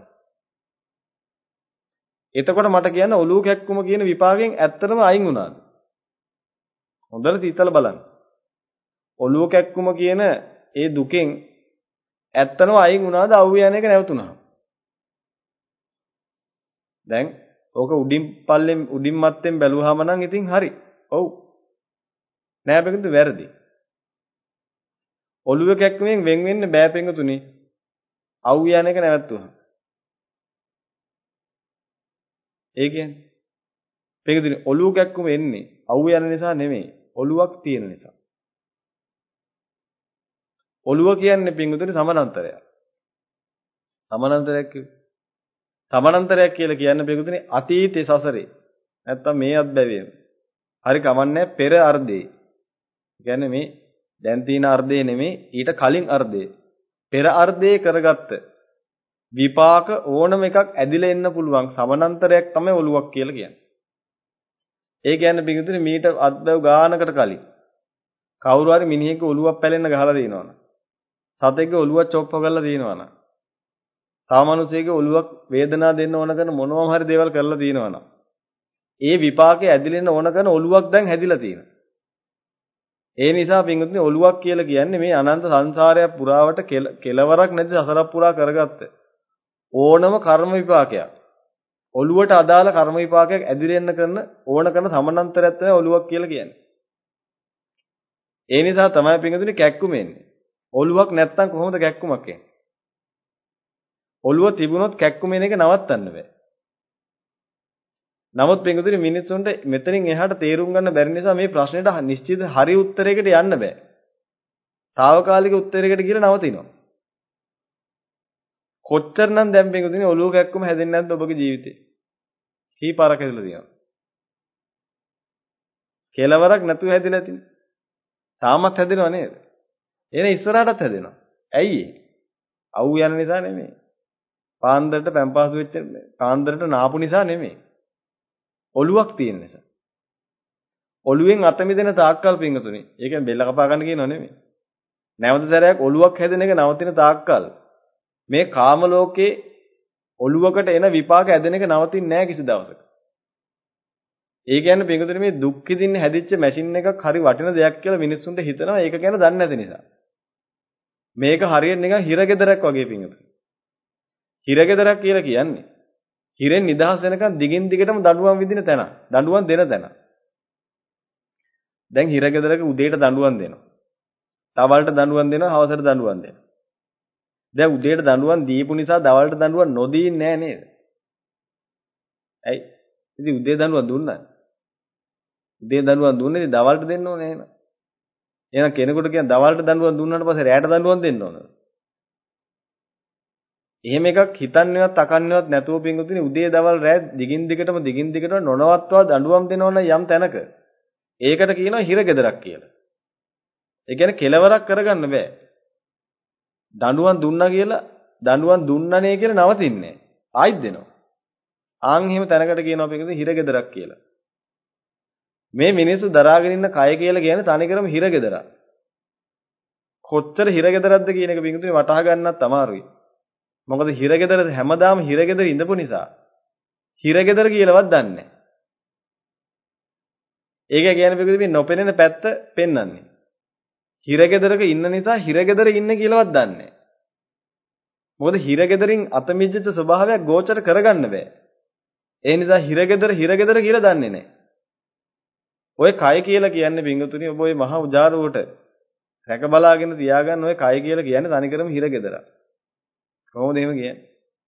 එතකොට මට කියන්න ඔලුව කැක්කුම කියන විපාකයෙන් ඇත්තටම අයින් වුණාද? හොඳට හිතලා බලන්න. ඔලුව කැක්කුම කියන ඒ දුකෙන් ඇත්තටම අයින් වුණාද අවුව යන එක නැවතුණා? දැන් ඕක උඩින් මත්තෙන් බැලුවාම නම් ඉතින් හරි. ඔව්. නෑ බෙකද වැරදි. ඔලුව කැක්කුමෙන් වෙන් වෙන්න බෑ පෙඟතුනි. අවුව යන එක නැවතුණා. ඒ කියන්නේ පෙඟතුනි ඔලුව කැක්කුම එන්නේ අවුව යන නිසා නෙමෙයි. ඔලුවක් තියෙන නිසා. ඔලුව කියන්නේ පෙඟතුනි සමානන්තරයක්. සමානන්තරයක් කියලා කියන්නේ පෙඟතුනි අතීතේ සසරේ. නැත්තම් මේ අත්බැවීම. හරි කමන්නේ පෙර අර්ධේ. කියන්නේ මේ දැන් තියෙන අර්ධේ නෙමෙයි ඊට කලින් අර්ධේ. පෙර අර්ධේ කරගත්ත විපාක ඕනම එකක් ඇදිලා එන්න පුළුවන් සමානන්තරයක් තමයි ඔලුවක් කියලා කියන්නේ. ඒ කියන්නේ පිටුතුනේ මීට අත්බැව් ගානකට කලින් කවුරු හරි මිනිහෙක් ඔලුවක් පැලෙන්න ගහලා දිනවනම් සතෙක්ගේ ඔලුවක් චොප්ප කරලා දිනවනම් සාමානුසයෙක්ගේ ඔලුවක් වේදනාව දෙන්න ඕන කරන මොනවාම හරි දේවල් කරලා දිනවනම් ඒ විපාකේ ඇදිලෙන්න ඕන කරන ඔලුවක් දැන් හැදිලා තියෙනවා. ඒ නිසා පින්වත්නි ඔලුවක් කියලා කියන්නේ මේ අනන්ත සංසාරයක් පුරාවට කෙලවරක් නැති සසරක් පුරා කරගත්ත ඕනම කර්ම විපාකයක්. ඔලුවට අදාළ කර්ම විපාකයක් ඇදිලෙන්න කරන ඕන කරන සමානන්තරයක් තමයි ඔලුවක් කියලා කියන්නේ. ඒ නිසා තමයි පින්වත්නි කැක්කුම එන්නේ. ඔලුවක් නැත්තම් කොහොමද කැක්කුමක් එන්නේ? ඔලුව තිබුණොත් කැක්කුම එන එක නවත්තන්න බෑ. නමුත් පින්වතුනි මිනිස්සුන්ට මෙතනින් එහාට තේරුම් ගන්න බැරි නිසා මේ ප්‍රශ්නෙට නිශ්චිත හරි උත්තරයකට යන්න බෑ. తాවකාලික උත්තරයකට කියලා නවතිනවා. කොච්චරනම් දැන් පින්වතුනි ඔලුව කැක්කම හැදෙන්නේ නැද්ද ඔබගේ ජීවිතේ? කීපාරක් හැදලා තියෙනවා. කෙලවරක් නැතුව හැදිලා තියෙනවා. තාමත් හැදෙනව නේද? එනේ ඉස්සරහටත් හැදෙනවා. ඇයි ඒ? අවු යන නිසා නෙමෙයි. පාන්දරට පැම්පාසු වෙච්ච පාන්දරට නාපු නිසා නෙමෙයි. ඔලුවක් තියෙන නිසා. ඔලුවෙන් අත මිදෙන තාක්කල් පින්වතුනි. ඒ කියන්නේ බෙල්ල කපා ගන්න කියනව නෙමෙයි. නැවත සැරයක් ඔලුවක් හැදෙන එක නවතින තාක්කල් මේ කාම ලෝකේ ඔලුවකට එන විපාක ඇදෙන එක නවතින්නේ නැහැ කිසි දවසක. ඒ කියන්නේ පින්වතුනි මේ දුක් විඳින්න හැදිච්ච මැෂින් එකක් හරි වටින දෙයක් කියලා මිනිස්සුන්ට හිතනවා ඒක ගැන දන්නේ නැති නිසා. මේක හරියට නිකන් හිරගෙදරක් වගේ පින්වතුනි. හිරගෙදරක් කියලා කියන්නේ හිරෙන් නිදහස් වෙනකන් දිගින් දිගටම දඬුවම් විඳින තැන. දඬුවම් දෙන තැන. දැන් හිරගෙදරක උදේට දඬුවම් දෙනවා. දවල්ට දඬුවම් දෙනවා, හවසට දඬුවම් දෙනවා. දැන් උදේට දඬුවම් දීපු නිසා දවල්ට දඬුවම් නොදී නෑ නේද? ඇයි? ඉතින් උදේ දඬුවම් දුන්නා. උදේ දඬුවම් දුන්නේ ඉතින් දවල්ට දෙන්න ඕනේ එහෙනම්. එහෙනම් කෙනෙකුට කියන දවල්ට දඬුවම් දුන්නාට පස්සේ රැයට දඬුවම් දෙන්න ඕනද? එහෙම එකක් හිතන්නේවත් අකන්නේවත් නැතුව පින්වතුනි උදේ දවල් රැය දිගින් දිගටම නොනවත්වා දඬුවම් දෙනවනම් යම් තැනක ඒකට කියනවා හිරගෙදරක් කියලා. ඒ කියන්නේ කෙලවරක් කරගන්න බෑ. දඬුවම් දුන්නා කියලා දඬුවම් දුන්නනේ කියලා නවතින්නේ නෑ. ආයිත් දෙනවා. ආන් එහෙම තැනකට කියනවා පින්වතුනි හිරගෙදරක් කියලා. මේ මිනිස්සු දරාගෙන ඉන්න කය කියලා කියන්නේ තනිකරම හිරගෙදරක්. කොච්චර හිරගෙදරක්ද කියන එක පින්වතුනි වටහා ගන්නත් අමාරුයි. මොකද හිරගෙදර හැමදාම හිරගෙදර ඉඳපු නිසා හිරගෙදර කියලාවත් දන්නේ නැහැ. ඒක කියන්නේ පිටුදී මේ නොපෙනෙන පැත්ත පෙන්වන්නේ. හිරගෙදරක ඉන්න නිසා හිරගෙදර ඉන්න කියලාවත් දන්නේ නැහැ. මොකද හිරගෙදරින් අතමිජ්ජිත ස්වභාවයක් ගෝචර කරගන්න බෑ. ඒ නිසා හිරගෙදර කියලා දන්නේ නැහැ. ඔය කය කියලා කියන්නේ පිටුතුනි ඔබ ඔය මහා උජාරුවට රැක බලාගෙන තියාගන්න ඔය කය කියලා කියන්නේ තනිකරම හිරගෙදරක්. කොහොමද එහෙම කියන්නේ?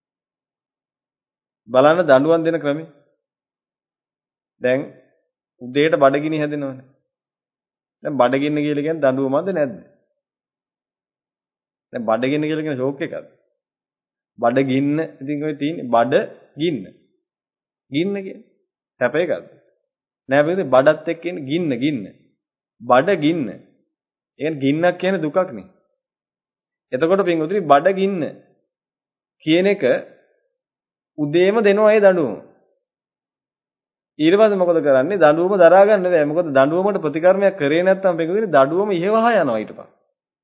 බලන්න දඬුවම් දෙන ක්‍රමය. දැන් උදේට බඩගිනි හැදෙනවනේ. දැන් බඩගින්න කියලා කියන්නේ දඬුවමක්ද නැද්ද? දැන් බඩගින්න කියලා කියන ෂෝක් එකක්ද? බඩගින්න ඉතින් ඔය තියෙන්නේ බඩගින්න. ගින්න කියන්නේ සැප එකක්ද? නෑ බේද බඩත් එක්ක ඉන්නේ ගින්න. බඩගින්න. ඒ කියන්නේ ගින්නක් කියන්නේ දුකක් නේ. එතකොට පින්වතුනි බඩගින්න කියන එක උදේම දෙනවා ඒ දඬුවම. ඊට පස්සේ මොකද කරන්නේ? දඬුවම දරා ගන්න බෑ. මොකද දඬුවමට ප්‍රතිකර්මයක් කරේ නැත්නම් පිටුදින දඬුවම ඉහෙවහා යනවා ඊට පස්සේ.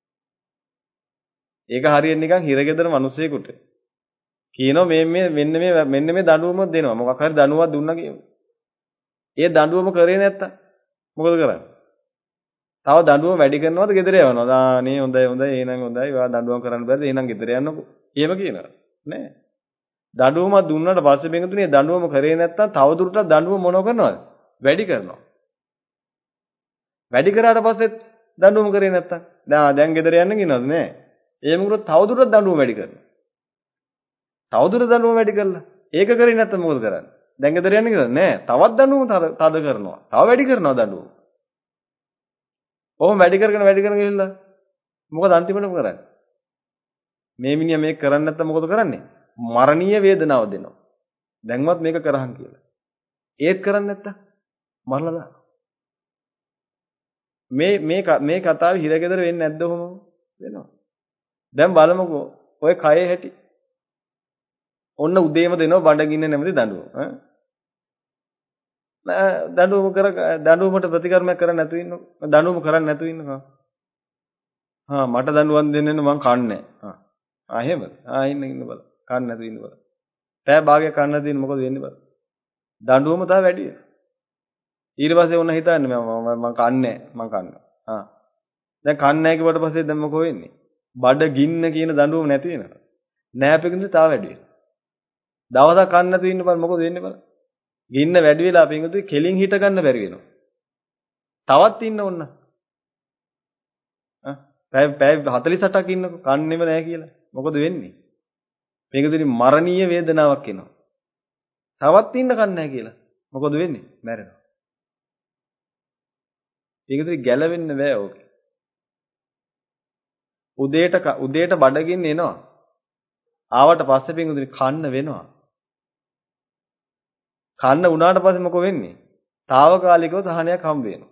ඒක හරියට නිකන් හිරගෙදර මිනිස්සෙකුට කියනවා මෙන්න මේ දඬුවම දෙනවා. මොකක් හරි දඬුවමක් දුන්නා කියමු. ඒ දඬුවම කරේ නැත්තම් මොකද කරන්නේ? තව දඬුවම වැඩි කරනවද ගෙදර යවනවද? නේ හොඳයි එහෙනම් හොඳයි. ඔයා දඬුවම් කරන්න බැරිද? එහෙනම් ගෙදර යන්නකෝ. එහෙම කියනවා. නෑ. දඬුවම දුන්නාට පස්සේ බෙන්ගතුනේ දඬුවම කරේ නැත්තම් තව දුරටත් දඬුවම මොනව කරනවද? වැඩි කරනවා. වැඩි කරාට පස්සේ දඬුවම කරේ නැත්තම් දැන් ගෙදර යන්න කියනවද නෑ. එහෙම කරොත් තව දුරටත් දඬුවම වැඩි කරනවා. තව දුරටත් දඬුවම වැඩි කළා. ඒක කරේ නැත්තම් මොකද කරන්නේ? දැන් ගෙදර යන්න කියනවද නෑ. තවත් දඬුවම තද කරනවා. තව වැඩි කරනවා දඬුවම. ඔහොම වැඩි කරගෙන ගිහිල්ලා මොකද අන්තිමටම කරන්නේ? මේ මිනිහා මේක කරන්නේ නැත්තම් මොකද කරන්නේ? මරණීය වේදනාව දෙනවා. දැන්වත් මේක කරහන් කියලා. ඒත් කරන්නේ නැත්තම් මරලා දානවා. මේ කතාවේ හිරගෙදර වෙන්නේ නැද්ද ඔහොම? වෙනවා. දැන් බලමුකෝ ඔය කයේ හැටි. ඔන්න උදේම දෙනවා බඩගින්න නැමැති දඬුවම. දඬුවමට ප්‍රතිකර්මයක් කරන්නේ නැතුව ඉන්නකො. දඬුවම කරන්නේ නැතුව ඉන්නකෝ. මට දඬුවම් දෙන්න මං කන්නේ නැහැ. එහෙමද? ඉන්න බල. කන්න නැතුව ඉන්න බල. පැය භාගයක් කන්න නැතුව ඉන්න මොකද වෙන්නේ බල. දඬුවම තව වැඩි වෙනවා. ඊට පස්සේ ඔන්න හිතන්නේ මම කන්නේ නැහැ. දැන් කන්නේ නැහැ කිව්වට පස්සේ දැන් මොකෝ වෙන්නේ? බඩගින්න කියන දඬුවම නැති වෙනවා. නෑපෙකින්ද තව වැඩි වෙනවා. දවසක් කන්න නැතුව ඉන්න බල මොකද වෙන්නේ බල. ගින්න වැඩි වෙලා පින්වතුනි කෙලින් හිට ගන්න බැරි වෙනවා. තවත් ඉන්න ඕන. පැය 48ක් ඉන්නකො කන්නේම නැහැ කියලා. මොකද වෙන්නේ? පින්වතුනි මරණීය වේදනාවක් එනවා. තවත් ඉන්න කන්නේ නැහැ කියලා. මොකද වෙන්නේ? මැරෙනවා. ඒකෙදි ගැලවෙන්න බෑ ඕක. උදේට බඩගින්න එනවා. ආවට පස්සේ පින්වතුනි කන්න වෙනවා. කන්න උනාට පස්සේ මොකෝ වෙන්නේ? తాවකාලිකව සහනයක් හම්බ වෙනවා.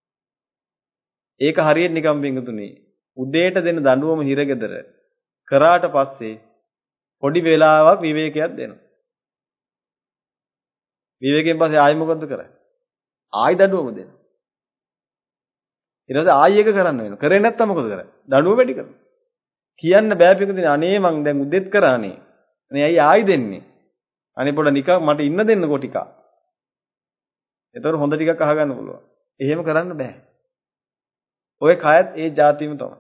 ඒක හරියට නිකම් පින්වතුනි උදේට දෙන දඬුවම හිරගෙදර කරාට පස්සේ පොඩි වෙලාවක් විවේකයක් දෙනවා. විවේකයෙන් පස්සේ ආයෙ මොකද කරන්නේ? ආයෙ දඬුවම දෙනවා. ඊට පස්සේ ආයෙ එක කරන්න වෙනවා. කරේ නැත්තම් මොකද කරන්නේ? දඬුවම වැඩි කරනවා. කියන්න බෑ පිටුදින අනේ මං දැන් උදෙත් කරානේ. අනේ ඇයි ආයෙ දෙන්නේ? අනේ පොඩ නිකන් මට ඉන්න දෙන්නකෝ ටිකක්. එතකොට හොඳ ටිකක් අහගන්න පුළුවන්. එහෙම කරන්න බෑ. ඔය කයත් ඒ જાතියම තමයි.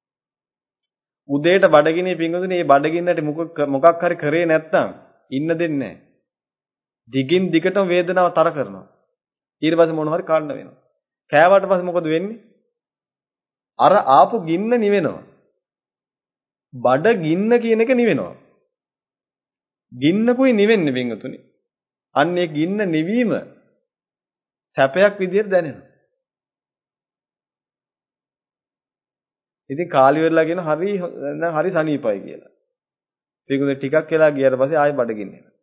උදේට බඩගිනේ පිංගුදුනේ මේ බඩගින්නට මොකක් හරි කරේ නැත්තම් ඉන්න දෙන්නේ නැහැ. දිගින් දිගටම වේදනාව තර කරනවා. ඊට පස්සේ මොනවා හරි කන්න වෙනවා. කෑවට පස්සේ මොකද වෙන්නේ? අර ආපු ගින්න නිවෙනවා. බඩගින්න කියන එක නිවෙනවා. ගින්නකුයි නිවෙන්නේ පිංගුතුනි. අන්න ඒ ගින්න නිවීම සැපයක් විදියට දැනෙනවා. ඉතින් කාලි වෙරලා කියන හරි සනීපයි කියලා. පිංගුතුනි ටිකක් වෙලා ගියාට පස්සේ ආයෙ බඩගින්න එනවා.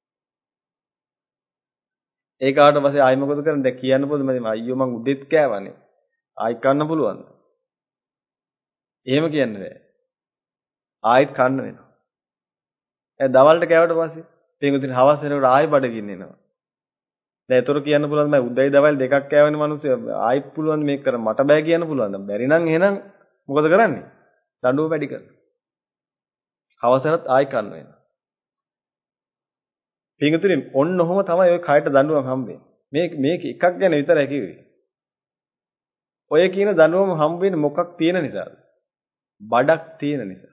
ඒක ආවට පස්සේ ආයෙ මොකද කරන්නේ? දැන් කියන්න පුළුවන්ද මම අයියෝ මං උදෙත් කෑවනේ. ආයෙත් කන්න පුළුවන්ද? එහෙම කියන්න බෑ. ආයෙත් කන්න වෙනවා. දවල්ට කෑවට පස්සේ පින්වතුනි හවස වෙනකොට ආයෙ බඩගින්න එනවා. දැන් ඒතර කියන්න පුළුවන් මම උදේයි දවල් දෙකක් කෑවනේ මිනිස්සු ආයෙත් පුළුවන් මේක කරන්න මට බෑ කියන්න පුළුවන්. බැරි නම් එහෙනම් මොකද කරන්නේ? දඬුවම වැඩි කරනවා. හවසට ආයෙ කන්න වෙනවා. පින්වතුනි ඔන්න ඔහොම තමයි ඔය කයට දඬුවම් හම්බෙන්නේ. මේක එකක් ගැන විතරයි කිව්වේ. ඔය කියන දඬුවම හම්බ වෙන්නේ මොකක් තියෙන නිසාද? බඩක් තියෙන නිසා.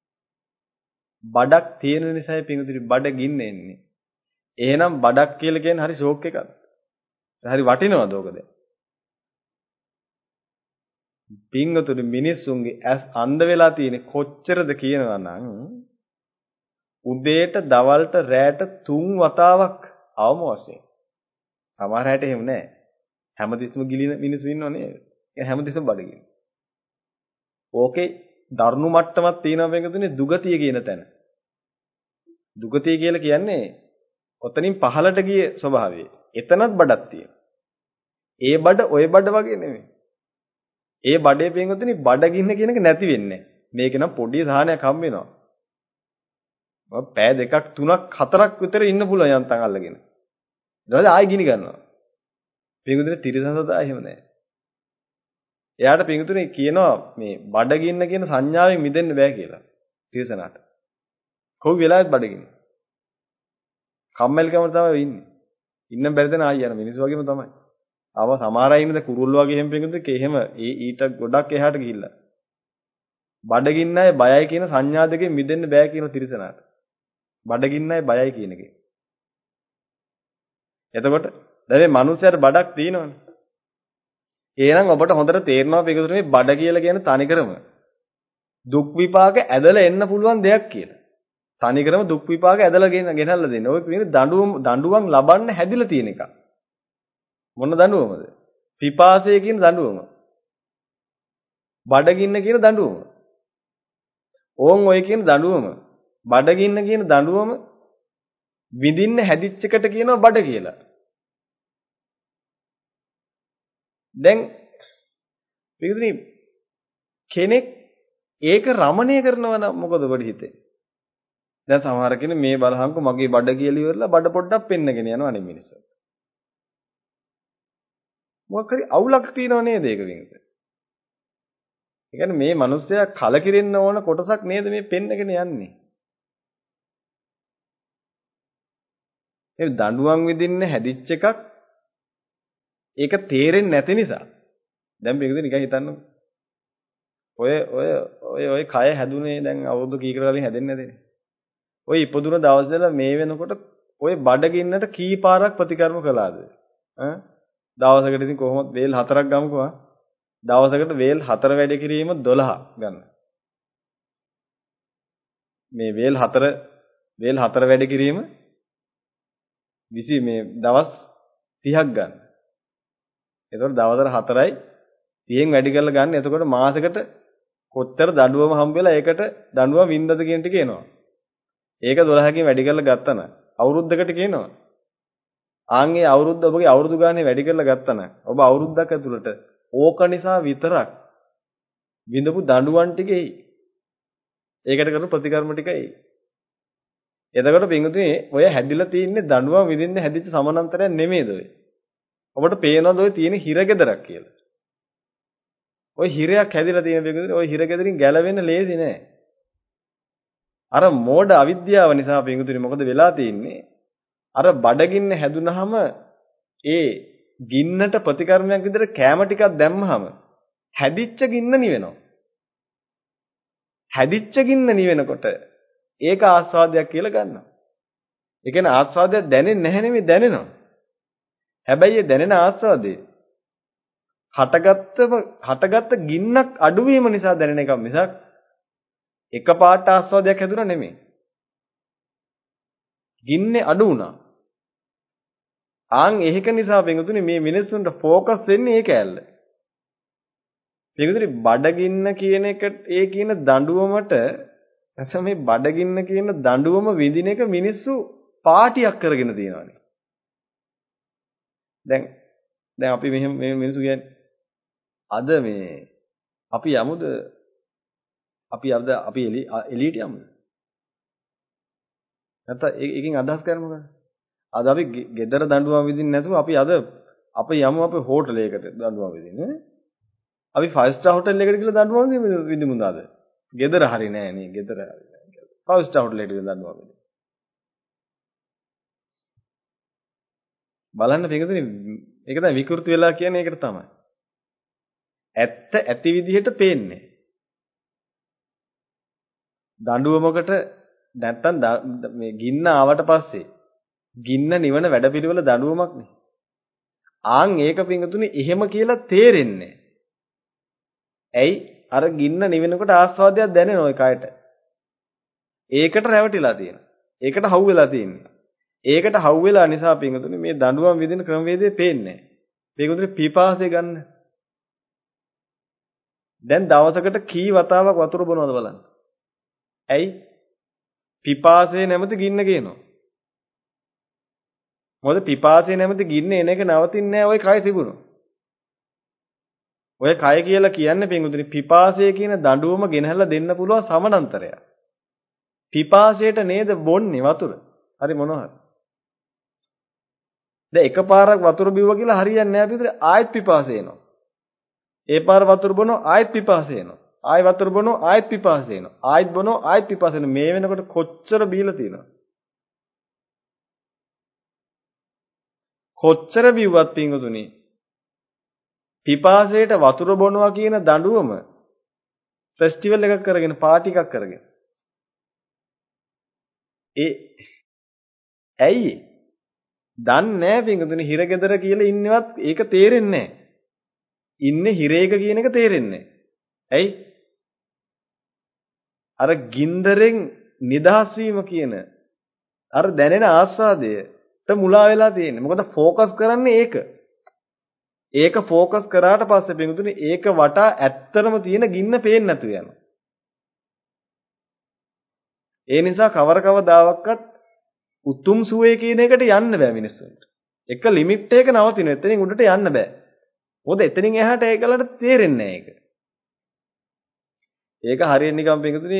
බඩක් තියෙන නිසායි පින්වතුනි බඩගින්න එන්නේ. එහෙනම් බඩක් කියලා කියන්නේ හරි ෂෝක් එකක්. හරි වටිනවද ඕක දැන්? පින්වතුනි මිනිස්සුන්ගේ ඇස් අන්ධ වෙලා තියෙන්නේ කොච්චරද කියනවා නම් උදේට දවල්ට රැට 3 වතාවක් අවම වශයෙන්. සමහර හැට එහෙම නැහැ. හැමතිස්සම ගිලින මිනිස්සු ඉන්නව නේද? ඒ හැමතිස්සම බඩගින්න. ඕකේ දරුණු මට්ටමක් තියෙනවා පින්වතුනි දුගතිය කියන තැන. දුගතිය කියලා කියන්නේ ඔතනින් පහළට ගිය ස්වභාවය. එතනත් බඩක් තියෙනවා. ඒ බඩ ඔය බඩ වගේ නෙමෙයි. ඒ බඩේ පින්වතුනි බඩගින්න කියන එක නැති වෙන්නේ නැහැ. මේක නම් පොඩි සාහනයක් හම්බ වෙනවා. පැය 2ක් 3ක් 4ක් විතර ඉන්න පුළුවන් යන්තම් අල්ලගෙන. ඊට පස්සේ ආයෙ ගිනි ගන්නවා. පින්වතුනි තිරසනසදා එහෙම නැහැ. එයාට පින්වතුනි කියනවා මේ බඩගින්න කියන සංඥාවෙන් මිදෙන්න බෑ කියලා. තිරසනාට. කොයි වෙලාවෙත් බඩගින්න. කම්මැලිකම තමයි ඉන්නේ. ඉන්න බැරි දෙන ආයෙ යන මිනිස්සු වගේම තමයි. ආව සමහර අය ඉන්නේ කුරුල්ල වගේ එහෙම පින්වතුනි එහෙම ඊට ගොඩක් එහාට ගිහිල්ලා. බඩගින්නයි බයයි කියන සංඥා දෙකෙන් මිදෙන්න බෑ කියන තිරසනාට. බඩගින්නයි බයයි කියන එකේ. එතකොට දැන් මේ මිනිස්සුන්ට බඩක් තියෙනවනේ. එහෙනම් ඔබට හොඳට තේරෙනවා පිටුතුනේ මේ බඩ කියලා කියන්නේ තනිකරම දුක් විපාක ඇදලා එන්න පුළුවන් දෙයක් කියලා. තනිකරම දුක් විපාක ඇදලා ගෙනල්ලා දෙන්න. ඔය කියන්නේ දඬුවම් ලබන්න හැදිලා තියෙන එක. මොන දඬුවමද? පිපාසය කියන දඬුවම. බඩගින්න කියන දඬුවම. ඕන් ඔය කියන දඬුවම. බඩගින්න කියන දඬුවම විඳින්න හැදිච්ච එකට කියනවා බඩ කියලා. දැන් පිටුනි කෙනෙක් ඒක රමණය කරනවා නම් මොකද ඔබට හිතෙන්නේ? දැන් සමහර කෙනෙක් මේ බලහන්කො මගේ බඩ කියලා ඉවරලා බඩ පොඩ්ඩක් පෙන්නගෙන යනවා අනේ මිනිස්සු. මොකක් හරි අවුලක් තියෙනව නේද ඒක වින්ද? ඒ කියන්නේ මේ මිනිස්සයා කලකිරෙන්න ඕන කොටසක් නේද මේ පෙන්නගෙන යන්නේ? ඒ දඬුවම් විඳින්න හැදිච්ච එකක් ඒක තේරෙන්නේ නැති නිසා. දැන් මේකද නිකන් හිතන්නකො. ඔය කය හැදුනේ දැන් අවුරුදු කීකට කලින් හැදෙන්නේ නැතේ. ඔය ඉපදුන දවස්වල මේ වෙනකොට ඔය බඩගින්නට කී පාරක් ප්‍රතිකර්ම කළාද? දවසකට ඉතින් කොහොමද වේල් 4ක් ගමුකෝ. දවසකට වේල් 4 වැඩි කිරීම 12 ගන්න. මේ වේල් 4 වැඩි කිරීම 20 මේ දවස් 30ක් ගන්න. එතකොට දවසට 4යි 30න් වැඩි කරලා ගන්න. එතකොට මාසෙකට කොච්චර දඬුවම හම්බ වෙලා ඒකට දඬුවම වින්දද කියන ටික එනවා. ඒක 12කින් වැඩි කරලා ගත්තා නම් අවුරුද්දකට කියනවා. ආන්ගේ අවුරුද්ද ඔබගේ අවුරුදු ගානේ වැඩි කරලා ගත්තා නම් ඔබ අවුරුද්දක් ඇතුළත ඕක නිසා විතරක් විඳපු දඬුවම් ටිකෙයි. ඒකට කරන ප්‍රතිකර්ම ටිකයි. එතකොට පින්වතුනි ඔය හැදිලා තියෙන්නේ දඬුවම් විඳින්න හැදිච්ච සමානතරයක් නෙමෙයිද ඔය? ඔබට පේනවද ඔය තියෙන හිරගෙදරක් කියලා? ඔය හිරයක් හැදිලා තියෙන පින්වතුනි ඔය හිරගෙදරින් ගැලවෙන්න ලේසි නෑ. අර මෝඩ අවිද්‍යාව නිසා පින්වතුනි මොකද වෙලා තියෙන්නේ? අර බඩගින්න හැදුනහම ඒ ගින්නට ප්‍රතිකර්මයක් විදිහට කැම ටිකක් දැම්මහම හැදිච්ච ගින්න නිවෙනවා. හැදිච්ච ගින්න නිවෙනකොට ඒක ආස්වාදයක් කියලා ගන්නවා. ඒ කියන්නේ ආස්වාදයක් දැනෙන්නේ නැහැ නෙමෙයි දැනෙනවා. හැබැයි ඒ දැනෙන ආස්වාදේ හටගත්ත ගින්නක් අඩුවීම නිසා දැනෙන එකක් මිසක් එකපාරට ආස්වාදයක් හැදුනා නෙමෙයි. ගින්නේ අඩු වුණා. ආන් ඒක නිසා පින්වතුනි මේ මිනිස්සුන්ට ફોකස් වෙන්නේ ඒක ඇල්ල. පින්වතුනි බඩගින්න කියන එක ඒ කියන දඬුවමට නැත්නම් මේ බඩගින්න කියන දඬුවම විඳින එක මිනිස්සු පාටියක් කරගෙන තියෙනවානේ. දැන් අපි මෙහෙම මේ මිනිස්සු කියන්නේ අද මේ අපි යමුද අපි එළියට යමුද? නැත්නම් ඒකෙන් අදහස් කරන්නේ මොකක්ද? අද අපි ගෙදර දඬුවම් විඳින්න නැතුව අපි යමු අපේ හෝටලයකට දඬුවම් විඳින්න. අපි 5 star hotel එකකට ගිහලා දඬුවම් විඳිමුද අද? ගෙදර හරි නෑ නේ ගෙදර හරි නෑ. 5 star hotel එකට ගිහලා දඬුවම් විඳින්න. බලන්න පිටුතුනි ඒක තමයි විකෘති වෙලා කියන්නේ ඒකට තමයි. ඇත්ත ඇති විදිහට පේන්නේ. දඬුවමකට නැත්තම් මේ ගින්න ආවට පස්සේ ගින්න නිවන වැඩපිළිවෙල දඬුවමක් නේ. ආන් ඒක පිටුතුනි එහෙම කියලා තේරෙන්නේ. ඇයි අර ගින්න නිවෙනකොට ආස්වාදයක් දැනෙනවා ඒ කයට. ඒකට රැවටිලා තියෙනවා. ඒකට හවු වෙලා තියෙන්නේ. ඒකට හවු වෙලා නිසා පිටුතුනි මේ දඬුවම් විදින ක්‍රමවේදය පේන්නේ නැහැ. පිටුතුනි පිපාසය ගන්න. දැන් දවසකට කී වතාවක් වතුර බොනවද බලන්න. ඇයි? පිපාසය නැමැති ගින්න කියනවා. මොකද පිපාසය නැමැති ගින්න එන එක නවතින්නේ නැහැ ওই කය තිබුණොත්. ඔය කය කියලා කියන්නේ පින්වතුනි පිපාසය කියන දඬුවම ගෙනහැල්ලා දෙන්න පුළුවන් සමානතරයක්. පිපාසයට නේද බොන්නේ වතුර. හරි මොනවා හරි. දැන් එකපාරක් වතුර බිව්වා කියලා හරියන්නේ නැහැ පිටුතුනි ආයෙත් පිපාසය එනවා. ඒ පාර වතුර බොනවා ආයෙත් පිපාසය එනවා. ආයෙ වතුර බොනවා ආයෙත් පිපාසය එනවා. ආයෙත් බොනවා ආයෙත් පිපාසය එනවා. මේ වෙනකොට කොච්චර බීලා තියෙනවද? කොච්චර බිව්වත් පින්වතුනි පිපාසයට වතුර බොනවා කියන දඬුවම ෆෙස්ටිවල් එකක් කරගෙන පාටි එකක් කරගෙන ඇයි දන්නේ නැහැ පින්වතුනි හිරගෙදර කියලා ඉන්නවත් ඒක තේරෙන්නේ නැහැ. ඉන්නේ හිරේක කියන එක තේරෙන්නේ නැහැ. ඇයි? අර ගින්දරෙන් නිදහස් වීම කියන අර දැනෙන ආස්වාදයට මුලා වෙලා තියෙන්නේ. මොකද ફોකස් කරන්නේ ඒක. ඒක ફોකස් කරාට පස්සේ පින්වතුනි ඒක වටා ඇත්තරම තියෙන ගින්න පේන්නේ නැතු වෙනවා. ඒ නිසා කවදාවත් උතුම් සුවේ කියන එකට යන්න බෑ මිනිස්සුන්ට. එක ලිමිට් එක නවතින. එතනින් උඩට යන්න බෑ. මොකද එතනින් එහාට ඒකලට තේරෙන්නේ නැහැ ඒක. ඒක හරියට නිකන් පිටුතුනි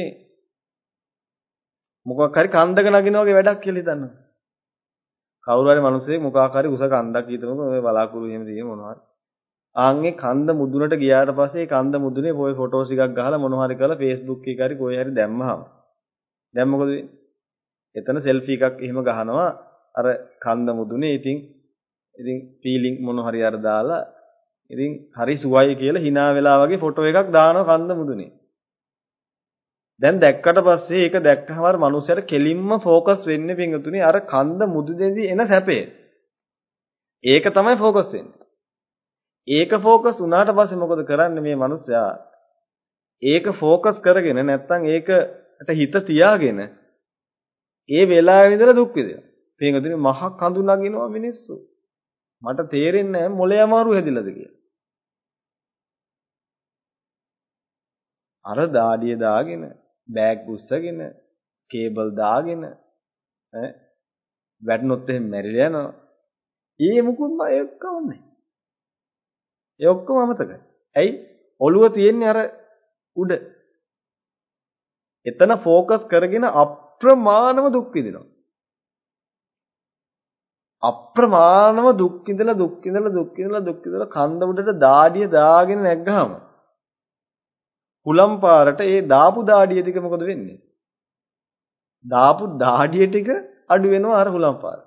මොකක් හරි කන්දක නගින වගේ වැඩක් කියලා හිතන්න. කවුරු හරි මිනිස්සෙක් මොකක් හරි උස කන්දක් හිතමුකෝ මේ බලාකුළු එහෙම තියෙන මොනවා හරි. ආන්ගේ කන්ද මුදුනට ගියාට පස්සේ කන්ද මුදුනේ පොයි ෆොටෝස් ටිකක් ගහලා මොනවා හරි කරලා Facebook එකේ හරි කොහේ හරි දැම්මහම දැන් මොකද වෙන්නේ? එතන සෙල්ෆි එකක් එහෙම ගහනවා අර කන්ද මුදුනේ. ඉතින් ෆීලිං මොනවා හරි අර දාලා ඉතින් හරි සුවයි කියලා hina වෙලා වගේ ෆොටෝ එකක් දානවා කන්ද මුදුනේ. දැන් දැක්කට පස්සේ ඒක දැක්කම අර මනුස්සයාට කෙලින්ම ફોකස් වෙන්නේ පින්තුනේ අර කන්ද මුදුනේදී එන සැපේ. ඒක තමයි ફોකස් වෙන්නේ. ඒක ફોකස් වුණාට පස්සේ මොකද කරන්නේ මේ මනුස්සයා? ඒක ફોකස් කරගෙන නැත්තම් ඒකට හිත තියාගෙන ඒ වෙලාවේ ඉඳලා දුක් විඳිනවා. පින්තුනේ මහ කඳු නගිනවා මිනිස්සු. මට තේරෙන්නේ නැහැ මොලේ අමාරු හැදිලාද කියලා. අර දාඩිය දාගෙන බෑග් උස්සගෙන කේබල් දාගෙන වැටුනොත් එහෙම මැරිලා යනවා. මුකුත් ඒ ඔක්කොම නැහැ. ඒ ඔක්කොම අමතකයි. ඇයි? ඔළුව තියෙන්නේ අර උඩ. එතන ફોકસ කරගෙන අප්‍රමාණව දුක් විඳිනවා. අප්‍රමාණව දුක් විඳලා කන්ද උඩට දාඩිය දාගෙන නැග්ගාම හුලම් පාරට ඒ දාපු දාඩිය ටික මොකද වෙන්නේ? දාපු දාඩිය ටික අඩු වෙනවා අර හුලම් පාරට.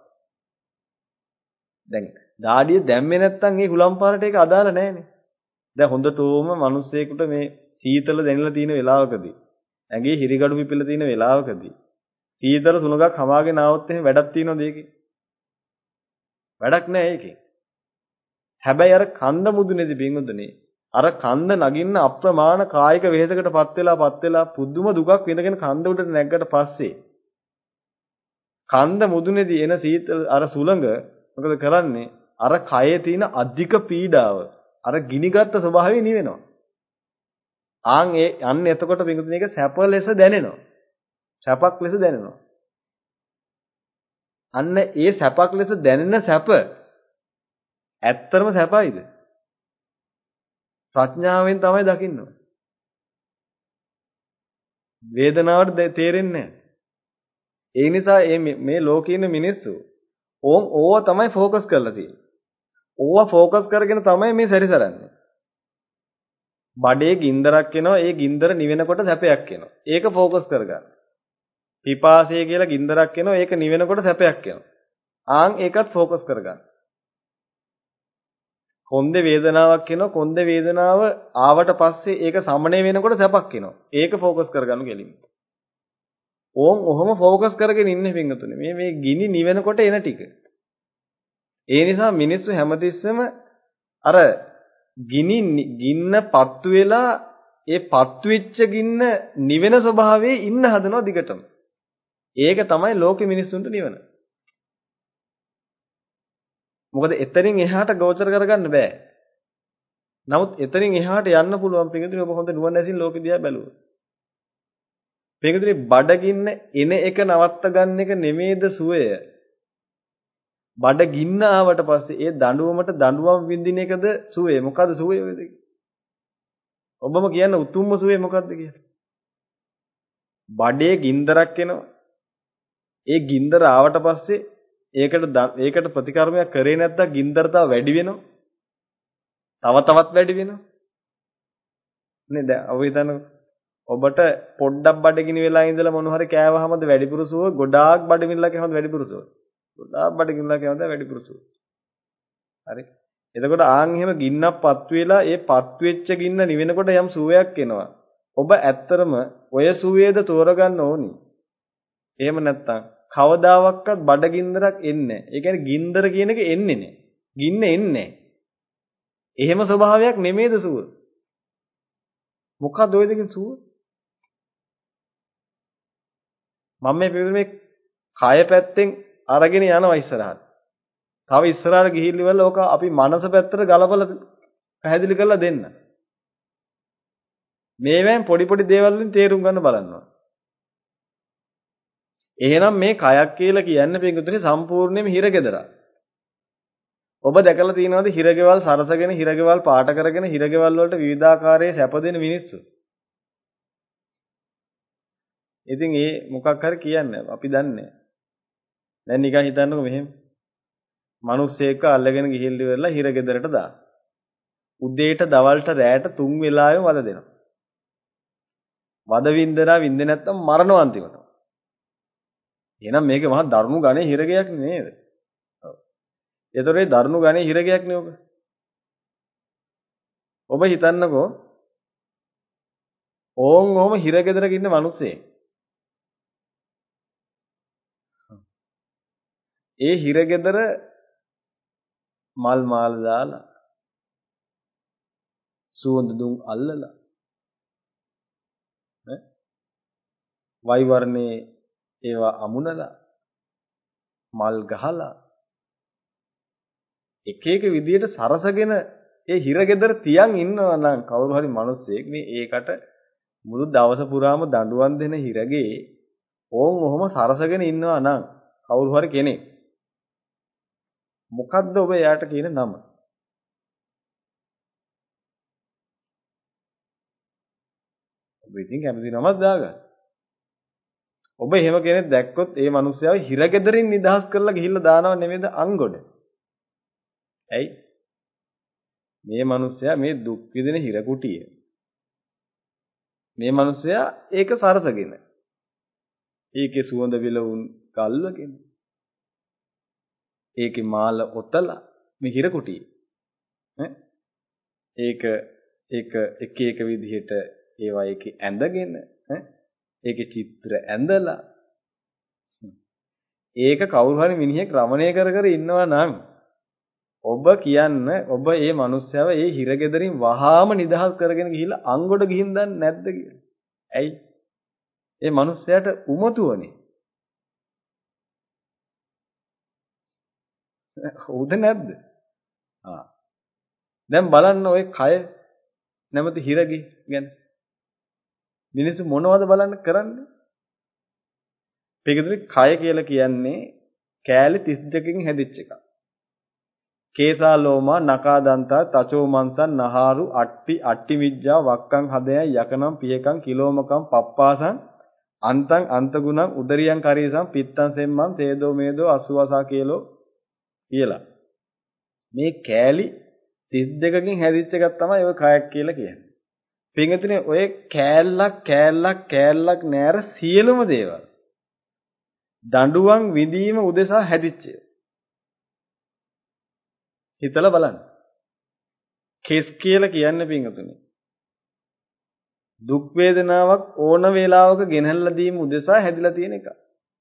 දැන් දාඩිය දැම්මේ නැත්තම් ඒ හුලම් පාරට ඒක අදාළ නැහැනේ. දැන් හොඳටම මිනිස්සෙකුට මේ සීතල දැනෙලා තියෙන වෙලාවකදී ඇඟේ හිරිගඩු පිපිලා තියෙන වෙලාවකදී සීතල සුණගක් හමාගෙන ආවොත් එහෙම වැඩක් තියනවද ඒකේ? වැඩක් නැහැ ඒකේ. හැබැයි අර කන්ද මුදුනේදී බින්දුනේ අර කන්ද නගින්න අප්‍රමාණ කායික වේදකටපත් වෙලා පුදුම දුකක් විඳගෙන කන්ද උඩට නැග්ගට පස්සේ කන්ද මුදුනේදී එන සීතල අර සුළඟ මොකද කරන්නේ? අර කයේ තියෙන අධික පීඩාව අර ගිනිගත් ස්වභාවය නිවෙනවා. අන්න එතකොට බින්දුනේ ඒක සැප ලෙස දැනෙනවා. සැපක් ලෙස දැනෙනවා. අන්න ඒ සැපක් ලෙස දැනෙන සැප ඇත්තරම සැපයිද? ප්‍රඥාවෙන් තමයි දකින්න ඕනේ. වේදනාවට තේරෙන්නේ නැහැ. ඒ නිසා මේ ලෝකේ ඉන්න මිනිස්සු ඕවා තමයි ફોકસ කරලා තියෙන්නේ. ඕවා ફોકસ කරගෙන තමයි මේ සැරිසරන්නේ. බඩේ ගින්දරක් එනවා, ඒ ගින්දර නිවෙනකොට සැපයක් එනවා. ඒක ફોકસ කරගන්න. පිපාසය කියලා ගින්දරක් එනවා, ඒක නිවෙනකොට සැපයක් එනවා. ඒකත් ફોકસ කරගන්න. කොන්දේ වේදනාවක් එනවා, කොන්දේ වේදනාව ආවට පස්සේ ඒක සමනය වෙනකොට සැපක් එනවා. ඒක ફોકસ කරගන්න කෙලින්. ඔහොම ફોકસ කරගෙන ඉන්නේ පින්තුනේ. මේ ගිනි නිවෙනකොට එන ටික. ඒ නිසා මිනිස්සු හැමතිස්සෙම අර ගින්න පත්තු වෙලා ඒ පත්තු වෙච්ච ගින්න නිවෙන ස්වභාවයේ ඉන්න හදනවා දිගටම. ඒක තමයි ලෝකෙ මිනිස්සුන්ට නිවන. මොකද එතනින් එහාට ගෝචර කරගන්න බෑ. නමුත් එතනින් එහාට යන්න පුළුවන් පිටුනේ ඔබ හොඳ නුවණ ඇසින් ලෝකෙ දිහා බැලුවොත්. පිටුනේ බඩගින්න එන එක නවත්ත ගන්න එක නෙමේද සුවය. බඩගින්න ආවට පස්සේ ඒ දඬුවමට දඬුවම් විඳින එකද සුවය. මොකද්ද සුවය වේද? ඔබම කියන්න උතුම්ම සුවය මොකද්ද කියලා. බඩේ ගින්දරක් එනවා. ඒ ගින්දර ආවට පස්සේ ඒකට ප්‍රතිකර්මයක් කරේ නැත්නම් ගින්දර තව වැඩි වෙනවා. තවත් වැඩි වෙනවා. නේද? ඔබ හිතන්න ඔබට පොඩ්ඩක් බඩගිනි වෙලා ඉඳලා මොන හරි කෑවහමද වැඩිපුර සුව, ගොඩාක් බඩගිනිලා කෑවහමද වැඩිපුර සුව. ගොඩාක් බඩගිනිලා කෑවහමද වැඩිපුර සුව. හරි. එතකොට එහෙම ගින්නක් පත්තු වෙලා ඒ පත්තු වෙච්ච ගින්න නිවෙනකොට යම් සුවයක් එනවා. ඔබ ඇත්තරම ඔය සුවේද තෝරගන්න ඕනි. එහෙම නැත්නම් කවදාවත් බඩගින්දරක් එන්නේ නැහැ. ඒ කියන්නේ ගින්දර කියන එක එන්නේ නැහැ. ගින්න එන්නේ නැහැ. එහෙම ස්වභාවයක් නෙමේද සුව? මොකක්ද ඔය දෙකේ සුව? මම මේ කය පැත්තෙන් අරගෙන යනවා ඉස්සරහට. තව ඉස්සරහට ගිහිල්ලා ඉවරලා ඕක අපි මනස පැත්තට ගලපලා පැහැදිලි කරලා දෙන්න. මේවෙන් පොඩි දේවල් වලින් තේරුම් ගන්න බලන්න. එහෙනම් මේ කයක් කියලා කියන්නේ පිටුතුනේ සම්පූර්ණයෙන්ම හිරගෙදරක්. ඔබ දැකලා තියෙනවද හිරගෙවල් සරසගෙන හිරගෙවල් පාට කරගෙන හිරගෙවල් වලට විවිධාකාරයේ සැප දෙන මිනිස්සු? ඉතින් මොකක් හරි කියන්නේ අපි දන්නේ. දැන් නිකන් හිතන්නකෝ මෙහෙම. මිනිස්සෙක් අල්ලගෙන ගිහිල්ලා ඉවරලා හිරගෙදරට දාන. උදේට දවල්ට රැයට 3 වෙලාවෙම වද දෙනවා. වද වින්දේ නැත්තම් මරණව අන්තිමට. එහෙනම් මේක මහා දරුණු ගණේ හිරගයක් නේද? ඔව්. ඒතොර ඒ දරුණු ගණේ හිරගයක් නේ ඔබ. ඔබ හිතන්නකෝ ඔහොම හිරගෙදරක ඉන්න මිනිස්සෙක්. ඒ හිරගෙදර මල් මාල දාලා සුවඳ දුම් අල්ලලා වයිවර්ණේ ඒවා අමුණලා මල් ගහලා එක එක විදියට සරසගෙන ඒ හිරගෙදර තියන් ඉන්නවා නම් කවුරු හරි මිනිස්සෙක් මේ ඒකට මුළු දවස පුරාම දඬුවම් දෙන හිරගේ ඕන් ඔහොම සරසගෙන ඉන්නවා නම් කවුරු හරි කෙනෙක් මොකද්ද ඔබ එයාට කියන නම? ඔබ ඉතින් කැමති නමක් දාගන්න. ඔබ එහෙම කෙනෙක් දැක්කොත් ඒ මිනිස්යාව හිරගෙදරින් නිදහස් කරලා ගිහිල්ලා දානව නෙමෙයිද අංගොඩ? ඇයි? මේ මිනිස්යා මේ දුක් විඳින හිර කුටිය. මේ මිනිස්යා ඒක සරසගෙන. ඒකේ සුවඳ විලවුන් ගල්වගෙන. ඒකේ මාල ඔතලා මේ හිර කුටිය. ඒක එක එක විදිහට ඒවා ඒකේ ඇඳගෙන ඒකේ චිත්‍ර ඇඳලා ඒක කවුරු හරි මිනිහෙක් රමණය කර කර ඉන්නවා නම් ඔබ කියන්න ඔබ මේ මිනිස්යාව ඒ හිරගෙදරින් වහාම නිදහස් කරගෙන ගිහිල්ලා අංගොඩ ගිහින් දන්නේ නැද්ද කියලා. ඇයි? ඒ මිනිස්යාට උමතුවනේ. හොද නැද්ද? දැන් බලන්න ඔය කය නැමැති හිරගේ ගැන. මිනිස්සු මොනවද බලන්න කරන්නේ? මේකෙදි කය කියලා කියන්නේ කෑලි 32කින් හැදිච්ච එකක්. කේසා ලෝමා නකා දන්තා තචෝ මන්සන් නහාරු අට්ටි මිජ්ජා වක්කං හදයන් යකනම් පියකං කිලෝමකම් පප්පාසං අන්තං අන්තගුණං උදරියං කරීසං පිත්තං සෙම්මං සේදෝ මේදෝ අසුවසා කියලා. මේ කෑලි 32කින් හැදිච්ච එකක් තමයි ඔය කයක් කියලා කියන්නේ. පින්වතුනි ඔය කෑල්ලක් නෑර සියලුම දේවල් දඬුවම් විඳීම උදෙසා හැදිච්චය. හිතලා බලන්න. කෙස් කියලා කියන්නේ පින්වතුනි දුක් වේදනාවක් ඕන වේලාවක ගෙනහැල්ලා දීම උදෙසා හැදිලා තියෙන එක.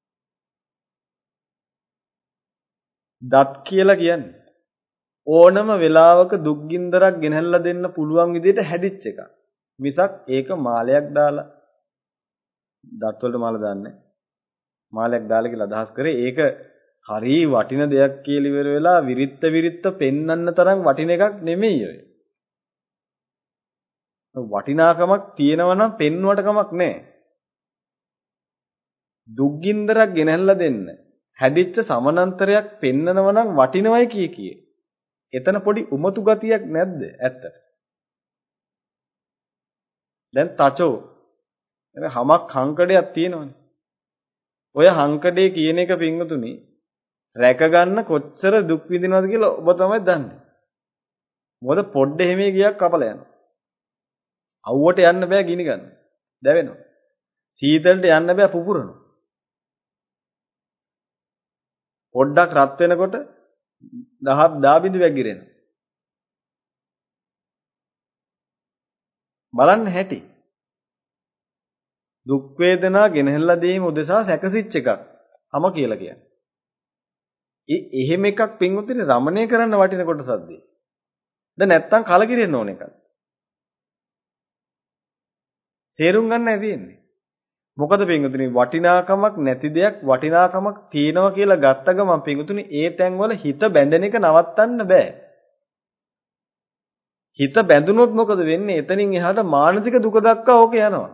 දත් කියලා කියන්නේ ඕනම වෙලාවක දුක් ගින්දරක් ගෙනහැල්ලා දෙන්න පුළුවන් විදිහට හැදිච්ච එකක්. මිසක් ඒක මාලයක් දාලා දත් වලට මාල දාන්නේ. මාලයක් දාලා කියලා අදහස් කරේ ඒක හරි වටින දෙයක් කියලා ඉවර වෙලා විරිත්ත පෙන්වන්න තරම් වටින එකක් නෙමෙයි ඔය. වටිනාකමක් තියෙනවා නම් පෙන්වුවට කමක් නැහැ. දුක් ගින්දරක් ගෙනහැල්ලා දෙන්න හැදිච්ච සමානන්තරයක් පෙන්නනවා නම් වටිනවයි කියේ. එතන පොඩි උමතු ගතියක් නැද්ද ඇත්තට? දැන් තචෝ එන හමක් හංකඩයක් තියෙනවනේ. ඔය හංකඩේ කියන එක පින්වතුනි රැක ගන්න කොච්චර දුක් විඳිනවද කියලා ඔබ තමයි දන්නේ. මොකද පොඩ්ඩ එහෙමේ ගියක් කපලා යනවා. අවුවට යන්න බෑ ගිනි ගන්න. දැවෙනවා. සීතලට යන්න බෑ පුපුරනවා. පොඩ්ඩක් රත් වෙනකොට දා බිඳුවක් ගිරෙනවා. බලන්න හැටි. දුක් වේදනා ගෙනහැල්ලා දීම උදෙසා සැකසිච්ච එකක්. හැම කියලා කියන්නේ. එහෙම එකක් පින්වතුනි රමණය කරන්න වටින කොටසක්ද? දැන් නැත්තම් කලකිරෙන්න ඕන එකක්. තේරුම් ගන්න ඇතින්නේ. මොකද පින්වතුනි වටිනාකමක් නැති දෙයක් වටිනාකමක් තියෙනවා කියලා ගත්ත ගමන් පින්වතුනි ඒ තැන්වල හිත බැඳෙන එක නවත්තන්න බෑ. හිත බැඳුනොත් මොකද වෙන්නේ? එතනින් එහාට මානසික දුක දක්වා ඕක යනවා.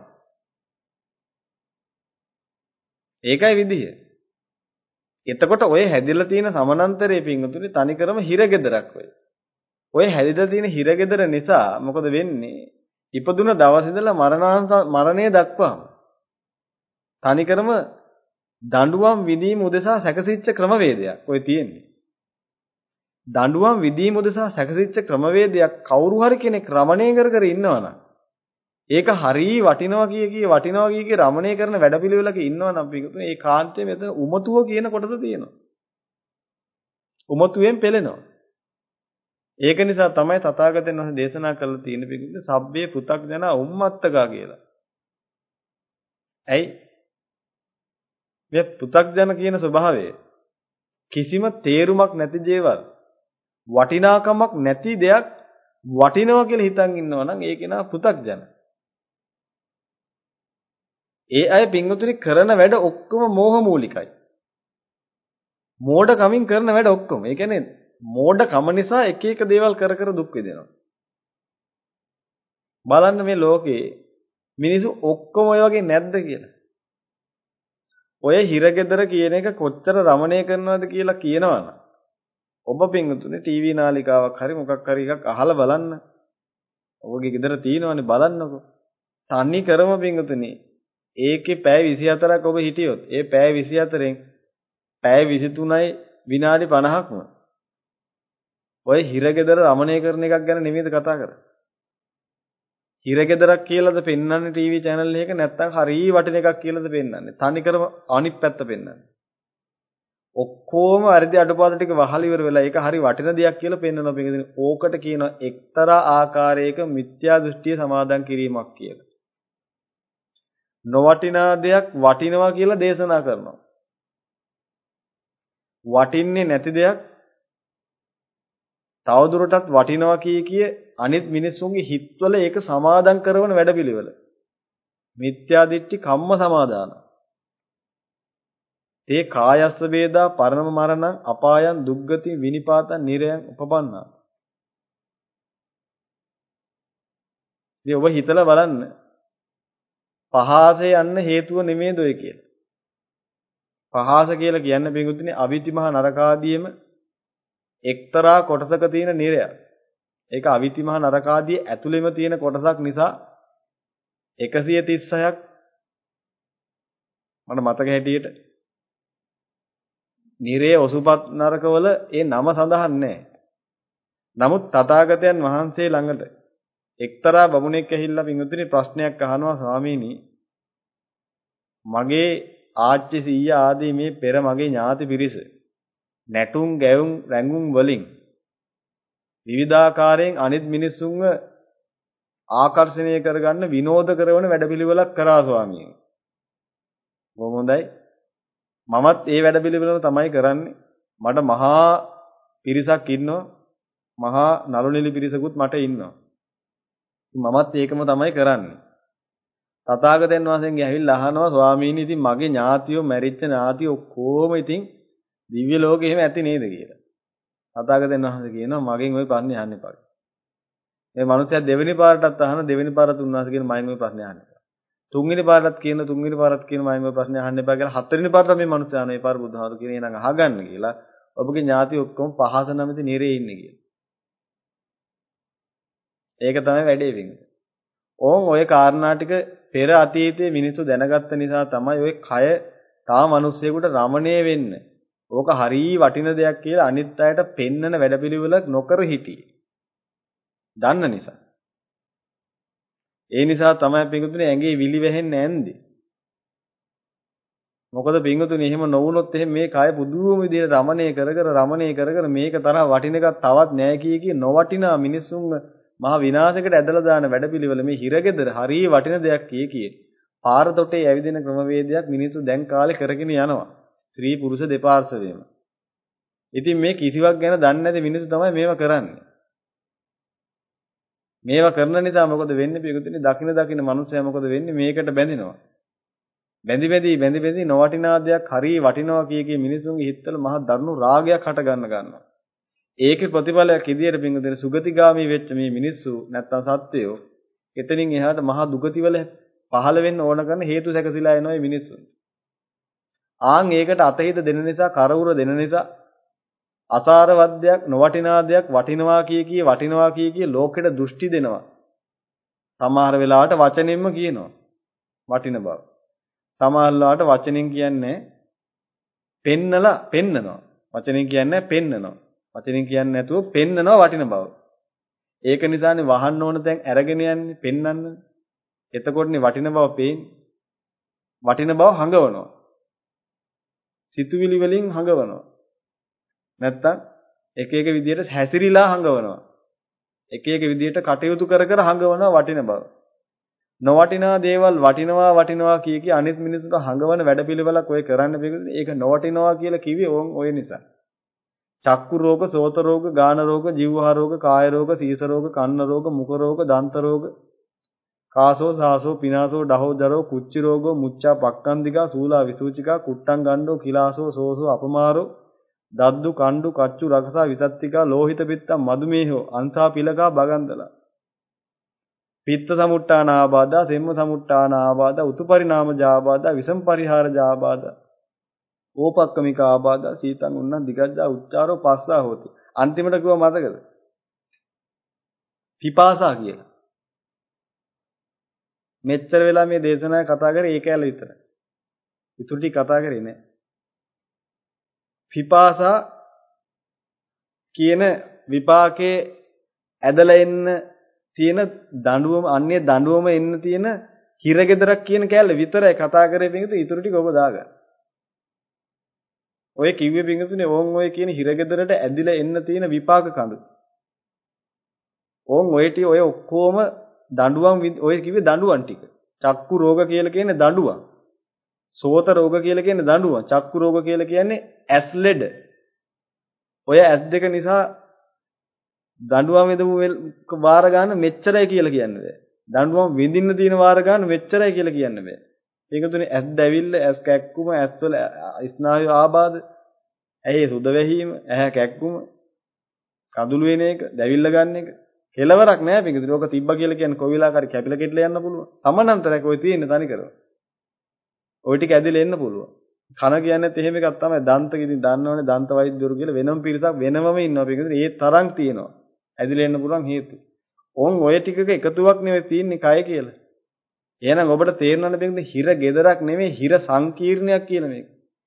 ඒකයි විදිය. එතකොට ඔය හැදිලා තියෙන සමානන්තරයේ පින්වතුනි තනිකරම හිරගෙදරක් ඔය. ඔය හැදිලා තියෙන හිරගෙදර නිසා මොකද වෙන්නේ? ඉපදුන දවස් ඉඳලා මරණය දක්වාම තනිකරම දඬුවම් විඳීම උදෙසා සැකසිච්ච ක්‍රමවේදයක් ඔය තියෙන්නේ. දඬුවම් විඳීම උදෙසා සැකසිච්ච ක්‍රමවේදයක් කවුරු හරි කෙනෙක් රමණය කර ඉන්නවනම් ඒක හරිය වටිනවා කිය රමණය කරන වැඩපිළිවෙලක ඉන්නවනම් පිටුනේ ඒ කාන්තේ මෙතන උමතුව කියන කොටස තියෙනවා. උමතුවෙන් පෙළෙනවා. ඒක නිසා තමයි තථාගතයන් වහන්සේ දේශනා කළා තියෙන පිටුනේ සබ්බේ පෘථග්ජන උම්මත්තකා කියලා. ඇයි? මේ පෘථග්ජන කියන ස්වභාවය කිසිම තේරුමක් නැති දේවල් වටිනාකමක් නැති දෙයක් වටිනවා කියලා හිතන් ඉන්නවා නම් ඒක නා පෘථග්ජන. ඒ අය පින්වතුනි කරන වැඩ ඔක්කොම මෝහ මූලිකයි. මෝඩ කමින් කරන වැඩ ඔක්කොම. ඒ කියන්නේ මෝඩ කම නිසා එක එක දේවල් කර කර දුක් විඳිනවා. බලන්න මේ ලෝකේ මිනිස්සු ඔක්කොම ඔය වගේ නැද්ද කියලා. ඔය හිරගෙදර කියන එක කොච්චර රමණය කරනවද කියලා කියනවනම් ඔබ පින්තුනේ ටීවී නාලිකාවක් හරි මොකක් හරි එකක් අහලා බලන්න. ඔබගේ ගෙදර තියෙනවනේ බලන්නකො. තනි කරම පින්තුනේ ඒකේ පැය 24ක් ඔබ හිටියොත් ඒ පැය 24න් පැය 23යි විනාඩි 50ක්ම ඔය හිරගෙදර රමණය කරන එකක් ගැන නෙමෙයිද කතා කරන්නේ. හිරගෙදරක් කියලාද පෙන්වන්නේ ටීවී channel එකක නැත්නම් හරිය වටින එකක් කියලාද පෙන්වන්නේ. තනිකරම අනිත් පැත්ත පෙන්වන්නේ. ඔක්කොම අර්ධ අඩපාඩු ටික වහල ඉවර වෙලා ඒක හරි වටින දෙයක් කියලා පෙන්වනවා පිටින්. ඕකට කියන එක්තරා ආකාරයක මිත්‍යා දෘෂ්ටිය සමාදන් කිරීමක් කියලා. නොවටිනා දෙයක් වටිනවා කියලා දේශනා කරනවා. වටින්නේ නැති දෙයක් තවදුරටත් වටිනවා කිය අනිත් මිනිස්සුන්ගේ හිතවල ඒක සමාදන් කරන වැඩපිළිවෙල. මිත්‍යා දිට්ඨි කම්ම සමාදාන. තේ කායස්ස වේදා පරම මරණං අපායන් දුග්ගති විනිපාතං නිරයන් උපපන්නා. ඉතින් ඔබ හිතලා බලන්න පහාසේ යන්න හේතුව නෙමෙයිද ඔය කියලා. පහාස කියලා කියන්නේ බිඟුතුනේ අවිති මහ නරකාදීෙම එක්තරා කොටසක තියෙන නිරයක්. ඒක අවිති මහ නරකාදී ඇතුළෙම තියෙන කොටසක් නිසා 136ක් මට මතක හැටියට නිරේ ඔසුපත් නරකවල ඒ නම සඳහන් නැහැ. නමුත් තථාගතයන් වහන්සේ ළඟට එක්තරා බමුණෙක් ඇහිල්ලා පින්වතුනි ප්‍රශ්නයක් අහනවා ස්වාමීනි මගේ ආච්චි සීයා ආදී මේ පෙර මගේ ඥාති පිරිස නැටුම් ගැයුම් රැඟුම් වලින් විවිධාකාරයෙන් අනිත් මිනිස්සුන්ව ආකර්ෂණය කරගන්න විනෝද කරන වැඩපිළිවෙලක් කරා ස්වාමීනි. බොහොම හොඳයි. මමත් ඒ වැඩපිළිවෙලම තමයි කරන්නේ. මට මහා පිරිසක් ඉන්නවා. මහා නළුනිලි පිරිසකුත් මට ඉන්නවා. මමත් ඒකම තමයි කරන්නේ. තථාගතයන් වහන්සේගෙන් ඇවිල්ලා අහනවා ස්වාමීනි ඉතින් මගේ ඥාතියෝ මැරිච්ච ඥාතියෝ ඔක්කොම ඉතින් දිව්‍ය ලෝකෙ එහෙම ඇති නේද කියලා. තථාගතයන් වහන්සේ කියනවා මගෙන් ওই ප්‍රශ්නේ අහන්න එපා. මේ මනුස්සයා දෙවෙනි පාරටත් අහන දෙවෙනි පාරට උන්වහන්සේ කියන මයින් ওই ප්‍රශ්නේ අහන්න එපා. තුන්වෙනි පාරටත් කියන තුන්වෙනි පාරටත් කියන මයින් ওই ප්‍රශ්නේ අහන්න එපා කියලා හතරවෙනි පාරට මේ මනුස්සයා අහන මේ පාර බුදුහාමුදුරු කියන එහෙනම් අහගන්න කියලා. ඔබගේ ඥාති ඔක්කොම පහස නැමැති නිරේ ඉන්නේ කියලා. ඒක තමයි වැඩේ වෙන්නේ. ඕන් ඔය කාරණා ටික පෙර අතීතයේ මිනිස්සු දැනගත්ත නිසා තමයි ඔය කය තා මිනිස්සෙකුට රමණීය වෙන්නේ. ඕක හරිය වටින දෙයක් කියලා අනිත් අයට පෙන්නන වැඩපිළිවෙලක් නොකර හිටියේ. දන්න නිසා. ඒ නිසා තමයි පිංගුතුනේ ඇඟේ විලි වැහෙන්නේ නැන්දේ. මොකද පිංගුතුනේ එහෙම නොවුනොත් එහෙම මේ කය පුදුම විදිහට රමණීය කර කර මේක තරහ වටින එකක් තවත් නැහැ කිය නොවටිනා මිනිස්සුන්ව මහා විනාශයකට ඇදලා දාන වැඩපිළිවෙල මේ හිරගෙදර හරිය වටින දෙයක් කියේ. පාර තොටේ ඇවිදින ක්‍රමවේදයක් මිනිස්සු දැන් කාලේ කරගෙන යනවා. ස්ත්‍රී පුරුෂ දෙපාර්ශ්වයේම. ඉතින් මේ කිසිවක් ගැන දන්නේ නැති මිනිස්සු තමයි මේවා කරන්නේ. මේවා කරන නිසා මොකද වෙන්නේ පිටුතුනේ දකින මනුස්සයා මොකද වෙන්නේ මේකට බැඳෙනවා. බැඳි නොවටිනා දෙයක් හරිය වටිනවා කිය මිනිසුන්ගේ හිතවල මහා දරුණු රාගයක් හට ගන්නවා. ඒකේ ප්‍රතිඵලයක් ඉදිරියට පිටුතුනේ සුගතිගාමී වෙච්ච මේ මිනිස්සු නැත්තම් සත්වයෝ එතනින් එහාට මහා දුගතිවල පහළ වෙන්න ඕන කරන හේතු සැකසීලා එනවා මේ මිනිස්සු. ආන් ඒකට අතහිත දෙන නිසා කරවුර දෙන නිසා අසාරවත් දෙයක් නොවටිනා දෙයක් වටිනවා කිය ලෝකෙට දෘෂ්ටි දෙනවා. සමහර වෙලාවට වචනින්ම කියනවා වටින බව. සමහර වෙලාවට වචනින් කියන්නේ පෙන්නනවා. වචනින් කියන්නේ පෙන්නනවා. වචනින් කියන්නේ නැතුව පෙන්නනවා වටින බව. ඒක නිසානේ වහන්න ඕන තැන් අරගෙන යන්නේ පෙන්නන්න. එතකොටනේ වටින බව පේන්නේ. වටින බව හංගවනවා. සිතුවිලි වලින් හංගවනවා. නැත්තම් එක එක විදියට හැසිරීලා හංගවනවා. එක එක විදියට කටයුතු කර හංගවනවා වටින බව. නොවටිනා දේවල් වටිනවා කිය අනිත් මිනිස්සුන්ට හංගවන වැඩපිළිවෙලක් ඔය කරන්න බැහැ. ඒක නොවටිනවා කියලා කිව්වේ ඔය නිසා. චක්කු රෝග, සෝත රෝග, ගාන රෝග, ජීවහා රෝග, කාය රෝග, සීස රෝග, කන්න රෝග, මුඛ රෝග, දන්ත රෝග, කාසෝ සාසෝ පිනාසෝ ඩහෝ දරෝ කුච්චි රෝගෝ මුච්චා පක්කන්දිකා සූලා විසූචිකා කුට්ටං ගණ්ඩෝ කිලාසෝ සෝසෝ අපමාරෝ දද්දු කණ්ඩු කච්චු රකසා විසත්තිකා ලෝහිත පිත්තා මදුමේහෝ අංසා පිලකා බගන්දලා පිත්ත සමුට්ඨාන ආබාධා සෙම්ම සමුට්ඨාන ආබාධා උතුපරිණාම ජාබාධා විසම් පරිහාර ජාබාධා ඕපක්කමික ආබාධා සීතං උන්නං දිගජ්ජා උච්චාරෝ පස්සා හොති අන්තිමට කිව්ව මතකද පිපාසා කියලා මෙච්චර වෙලා මේ දේශනාවේ කතා කරේ ඒක ඇල විතරයි ඉතුරු ටික කතා කරේ නෑ පිපාසා කියන විපාකේ ඇදලා එන්න තියෙන දඬුවම අන්නේ දඬුවම එන්න තියෙන හිරගෙදරක් කියන කෑල්ල විතරයි කතා කරේ පිටු ඉතුරු ටික ඔබ දාගන්න. ඔය කිව්වේ පිටුනේ ඕන් ඔය කියන හිරගෙදරට ඇදිලා එන්න තියෙන විපාක කඳු. ඕන් ඔය ටි ඔය ඔක්කොම දඬුවම් ඔය කිව්වේ දඬුවම් ටික. චක්කු රෝග කියලා කියන්නේ දඬුවම්. සෝත රෝග කියලා කියන්නේ දඬුවම්. චක්කු රෝග කියලා කියන්නේ ඇස් ලෙඩ. ඔය ඇස් දෙක නිසා දඬුවම් විඳපු වාර ගන්න මෙච්චරයි කියලා කියන්න බෑ. දඬුවම් විඳින්න තියෙන වාර ගන්න මෙච්චරයි කියලා කියන්න බෑ. ඒක තුනේ ඇස් දැවිල්ල, ඇස් කැක්කුම, ඇස් වල ස්නායු ආබාධ, ඇහි සුද වැහිම, ඇහැ කැක්කුම, කඳුළු වෙන එක, දැවිල්ල ගන්න එක. කෙලවරක් නෑ පිටින්. ඕක තිබ්බා කියලා කියන්නේ කොවිලාකාරී කැපිලා කෙටලා යන්න පුළුවන්. සමානන්තරයක් ඔය තියෙන්නේ තනි කරව. ඔය ටික ඇදලා එන්න පුළුවන්. කන කියන්නේත් එහෙම එකක් තමයි. දන්ත කිදින් දන්නවනේ දන්ත වෛද්‍යවරු කියලා වෙනම පිරිසක් වෙනමම ඉන්නවා පිටින්. ඒ තරම් තියෙනවා. ඇදලා එන්න පුළුවන් හේතු. ඕන් ඔය ටිකක එකතුවක් නෙවෙයි තියෙන්නේ කය කියලා. එහෙනම් ඔබට තේරෙනවද මේක හිර ගෙදරක් නෙවෙයි හිර සංකීර්ණයක් කියලා මේක.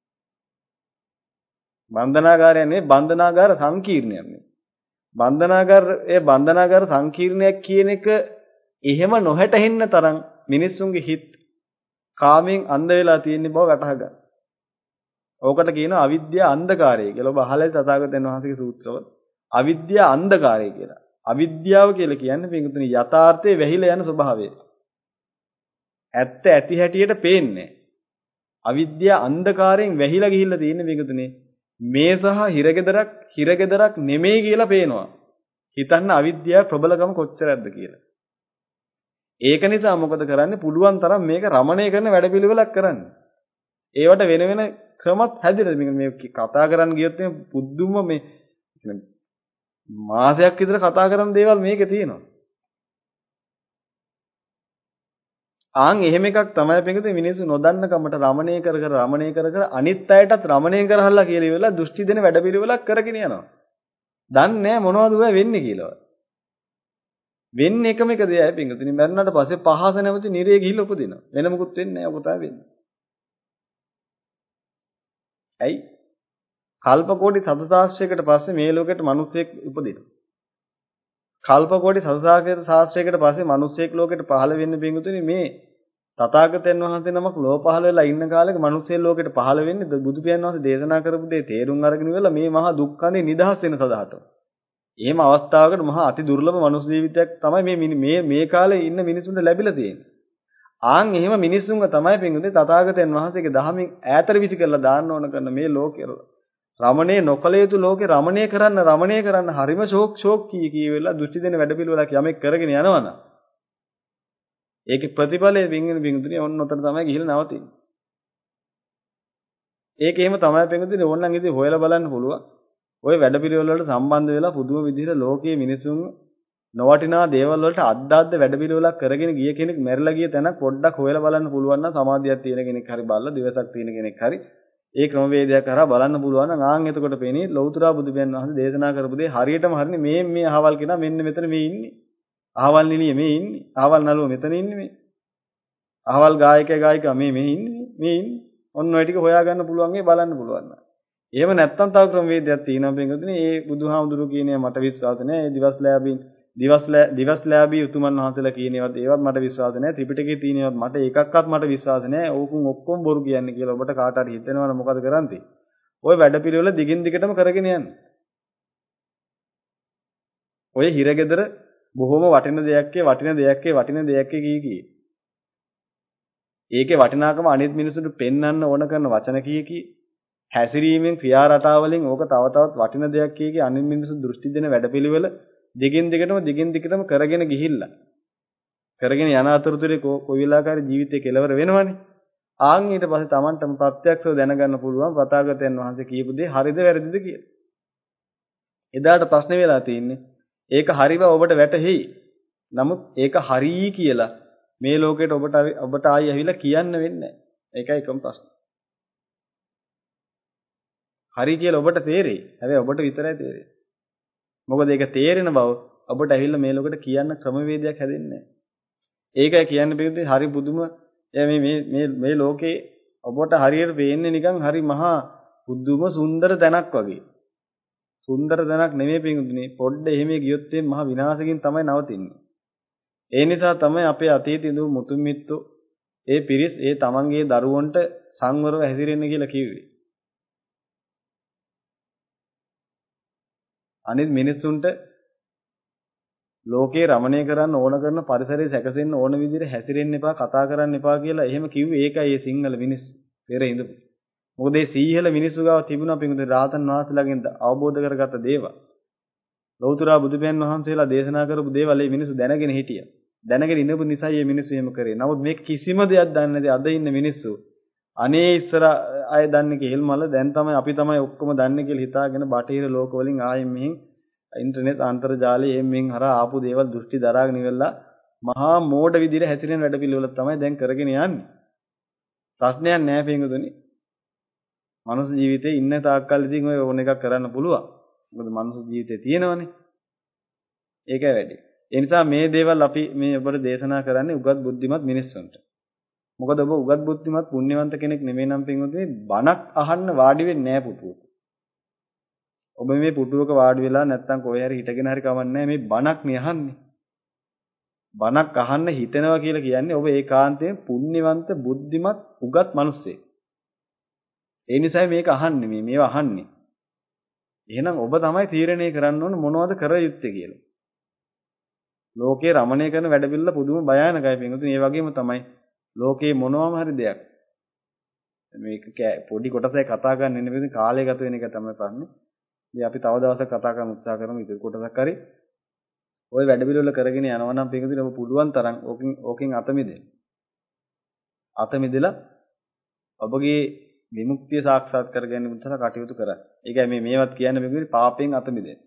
බන්ධනාගාරය නෙවෙයි බන්ධනාගාර සංකීර්ණයක් නෙවෙයි. බන්ධනාගාර සංකීර්ණයක් කියන එක එහෙම නොහැටෙන්න තරම් මිනිස්සුන්ගේ හිත කාමෙන් අන්ධ වෙලා තියෙන බව වටහා ගන්න. ඕකට කියනවා අවිද්‍යා අන්ධකාරය කියලා. ඔබ අහලා තථාගතයන් වහන්සේගේ සූත්‍රවල අවිද්‍යා අන්ධකාරය කියලා. අවිද්‍යාව කියලා කියන්නේ පිටුතුනි යථාර්ථයේ වැහිලා යන ස්වභාවය. ඇත්ත ඇති හැටියට පේන්නේ. අවිද්‍යා අන්ධකාරයෙන් වැහිලා ගිහිල්ලා තියෙන පිටුතුනි මේ සහ හිරගෙදරක් නෙමෙයි කියලා පේනවා. හිතන්න අවිද්‍යාව ප්‍රබලකම කොච්චරද කියලා. ඒක නිසා මොකද කරන්නේ? පුළුවන් තරම් මේක රමණය කරන වැඩපිළිවෙලක් කරන්න. ඒවට වෙන වෙන ක්‍රමත් හැදිලා මේ කතා කරන්න ගියොත් මේ පුදුම මේ මාසයක් විතර කතා කරන දේවල් මේකේ තියෙනවා. ආන් එහෙම එකක් තමයි පිටුනේ මිනිස්සු නොදන්න කමට රමණය කර අනිත් අයටත් රමණය කරහල්ලා කියලා ඉවරලා දෘෂ්ටි දෙන වැඩපිළිවෙලක් කරගෙන යනවා. දන්නේ නැහැ මොනවද ඔය වෙන්නේ කියලා. වෙන්නේ එකම එක දෙයයි පිටුනේ මරණට පස්සේ පහස නැමති නිරේ ගිහිල්ලා උපදිනවා. වෙන මොකුත් වෙන්නේ නැහැ. ඔක තමයි වෙන්නේ. ඇයි? කල්ප කෝටි සතසාස්ත්‍රයකට පස්සේ මේ ලෝකෙට මිනිස්සෙක් උපදිනවා. කල්ප කෝටි සතසාස්ත්‍රයකට පස්සේ මිනිස්සෙක් ලෝකෙට පහළ වෙන්න පිඟුතුනේ මේ තථාගතයන් වහන්සේ නමක් ලෝ පහළ වෙලා ඉන්න කාලෙක මිනිස්සෙක් ලෝකෙට පහළ වෙන්නේ බුදු පියාණන් වහන්සේ දේශනා කරපු දේ තේරුම් අරගෙන ඉවරලා මේ මහා දුක්ඛනේ නිදහස් වෙන සදාට. එහෙම අවස්ථාවකට මහා අති දුර්ලභ මනුස්ස ජීවිතයක් තමයි මේ කාලේ ඉන්න මිනිසුන්ට ලැබිලා තියෙන්නේ. ආන් එහෙම මිනිසුන්ව තමයි පිඟුනේ තථාගතයන් වහන්සේගේ දහමින් ඈතට විසි කරලා දාන්න ඕන කරන මේ ලෝකෙ රමණේ නොකල යුතු ලෝකේ රමණය කරන්න හරිම ෂෝක් කී වෙලා දෘෂ්ටි දෙන වැඩපිළිවෙලක් යමෙක් කරගෙන යනවනම් ඒකේ ප්‍රතිඵලයේ වින්දුනේ ඔන්න උතර තමයි ගිහිල්ලා නවතින්නේ. ඒක එහෙම තමයි පින්දුනේ ඕනනම් ඉතින් හොයලා බලන්න පුළුවන්. ওই වැඩපිළිවෙල වලට සම්බන්ධ වෙලා පුදුම විදිහට ලෝකයේ මිනිසුන් නොවටිනා දේවල් වලට අද්දාද්ද වැඩපිළිවෙලක් කරගෙන ගිය කෙනෙක් මැරිලා ගිය තැනක් පොඩ්ඩක් හොයලා බලන්න පුළුවන් නම් සමාධියක් තියෙන කෙනෙක් හරි බලලා දිවසක් තියෙන කෙනෙක් හරි ඒ ක්‍රමවේදයක් කරා බලන්න පුළුවන් නම් ආන් එතකොට පේන්නේ ලෞතර බුදු පියාණන් වහන්සේ දේශනා කරපු දේ හරියටම හරිනේ මේ අහවල් කෙනා මෙන්න මෙතන මේ ඉන්නේ. අහවල් නිලිය මේ ඉන්නේ. අහවල් නළුව මෙතන ඉන්නේ මේ. අහවල් ගායකයා මේ ඉන්නේ. ඔන්න ඔය ටික හොයාගන්න පුළුවන් ඒ බලන්න පුළුවන්. එහෙම නැත්තම් තව ක්‍රමවේදයක් තියෙනවා පින්වතුනි. ඒ බුදුහාමුදුරු කියන්නේ මට විශ්වාස නැහැ. ඒ දිවස්ලෑබී උතුමන් වහන්සේලා කියනේවත් ඒවත් මට විශ්වාස නැහැ. ත්‍රිපිටකයේ තියෙනවත් මට එකක්වත් මට විශ්වාස නැහැ. ඕකුන් ඔක්කොම බොරු කියන්නේ කියලා ඔබට කාට හරි හිතෙනවනම් මොකද කරන්නේ? ওই වැඩපිළිවෙල දිගින් දිගටම කරගෙන යන්න. ඔය හිරගෙදර බොහොම වටින දෙයක් කී. ඒකේ වටිනාකම අනිත් මිනිසුන්ට පෙන්වන්න ඕන කරන වචන කී. හැසිරීමෙන් ක්‍රියා රටාවලින් ඕක තව තවත් වටින දෙයක් කී අනිත් මිනිසු දෘෂ්ටි දෙන වැඩපිළිවෙල දිගින් දිගටම කරගෙන ගිහිල්ලා කරගෙන යන අතරතුරේ කොයි වෙලාවකරි ජීවිතේ කෙලවර වෙනවනේ. ආන් ඊට පස්සේ Tamanටම ප්‍රත්‍යක්ෂව දැනගන්න පුළුවන් තථාගතයන් වහන්සේ කියපු දේ හරිද වැරදිද කියලා. එදාට ප්‍රශ්නේ වෙලා තියෙන්නේ ඒක හරිව ඔබට වැටහෙයි. නමුත් ඒක හරි කියලා මේ ලෝකෙට ඔබට ආයි ඇවිල්ලා කියන්න වෙන්නේ නැහැ. ඒකයි එකම ප්‍රශ්නේ. හරි කියලා ඔබට තේරෙයි. හැබැයි ඔබට විතරයි තේරෙන්නේ. මොකද ඒක තේරෙන බව ඔබට ඇවිල්ලා මේ ලෝකෙට කියන්න ක්‍රමවේදයක් හැදෙන්නේ නැහැ. ඒකයි කියන්න බැරිද හරි පුදුම මේ ලෝකේ ඔබට හරියට පේන්නේ නිකන් හරි මහා පුදුම සුන්දර තැනක් වගේ. සුන්දර තැනක් නෙමෙයි පිටුනේ. පොඩ්ඩ එහෙම ගියොත් මහා විනාශකින් තමයි නවතින්නේ. ඒ නිසා තමයි අපේ අතීතයේ ඉඳු මුතුන් මිත්තෝ ඒ පිරිස් ඒ තමන්ගේ දරුවන්ට සංවරව හැසිරෙන්න කියලා කිව්වේ. අනිත් මිනිස්සුන්ට ලෝකේ රමණය කරන්න ඕන කරන පරිසරයේ සැකසෙන්න ඕන විදිහට හැසිරෙන්න එපා කතා කරන්න එපා කියලා එහෙම කිව්වේ ඒකයි මේ සිංහල මිනිස්සු පෙර ඉඳපු. මොකද මේ සීහල මිනිස්සු ගාව තිබුණා පිටුනේ රාතන් වහන්සේලාගෙන් අවබෝධ කරගත්ත දේවල්. ලෞතර බුදුපියන් වහන්සේලා දේශනා කරපු දේවල් මේ මිනිස්සු දැනගෙන හිටියා. දැනගෙන ඉඳපු නිසා මේ මිනිස්සු එහෙම කරේ. නමුත් මේ කිසිම දෙයක් දන්නේ නැති අද ඉන්න මිනිස්සු අනේ ඉස්සර අය දන්නේ කෙල්මල දැන් තමයි අපි තමයි ඔක්කොම දන්නේ කියලා හිතාගෙන බටහිර ලෝක වලින් ආයෙත් මෙහින් ඉන්ටර්නෙට් අන්තර්ජාලයේ මෙහින් හරහා ආපු දේවල් දෘෂ්ටි දරාගෙන ඉවරලා මහා මෝඩ විදිහට හැසිරෙන වැඩ පිළිවෙල තමයි දැන් කරගෙන යන්නේ. ප්‍රශ්නයක් නැහැ පින්වතුනි. මනුස්ස ජීවිතේ ඉන්න තාක්කල් ඉතින් ඔය ඕන එකක් කරන්න පුළුවන්. මොකද මනුස්ස ජීවිතේ තියෙනවනේ. ඒකයි වැඩි. ඒ නිසා මේ දේවල් අපි මේ ඔබට දේශනා කරන්නේ උගත් බුද්ධිමත් මිනිස්සුන්ට. මොකද ඔබ උගත් බුද්ධිමත් පුණ්‍යවන්ත කෙනෙක් නෙමෙයි නම් පින්වතුනි බණක් අහන්න වාඩි වෙන්නේ නැහැ පුටුවක. ඔබ මේ පුටුවක වාඩි වෙලා නැත්තම් කොහේ හරි හිටගෙන හරි කවන්නේ මේ බණක් නේ අහන්නේ. බණක් අහන්න හිතෙනවා කියලා කියන්නේ ඔබ ඒකාන්තයෙන් පුණ්‍යවන්ත බුද්ධිමත් උගත් මිනිස්සෙක්. ඒ නිසා මේක අහන්නේ මේවා අහන්නේ. එහෙනම් ඔබ තමයි තීරණය කරන්න ඕන මොනවද කර යුත්තේ කියලා. ලෝකේ රමණය කරන වැඩ පිළිවෙල පුදුම භයානකයි පින්වතුනි. ඒ වගේම තමයි ලෝකේ මොනවාම හරි දෙයක්. මේක පොඩි කොටසක් කතා ගන්න නෙමෙයි කාලය ගත වෙන එක තමයි ප්‍රශ්නේ. ඉතින් අපි තව දවසක් කතා කරන්න උත්සාහ කරමු ඉතින් කොටසක් හරි. ওই වැඩ පිළිවෙල කරගෙන යනවා නම් පින්වතුනි ඔබ පුළුවන් තරම් ඕකෙන් අත මිදෙන්න. අත මිදලා ඔබගේ විමුක්තිය සාක්ෂාත් කර ගැනීම උදෙසා කටයුතු කරන්න. ඒකයි මේවත් කියන්නේ පින්වතුනි පාපයෙන් අත මිදෙන්න.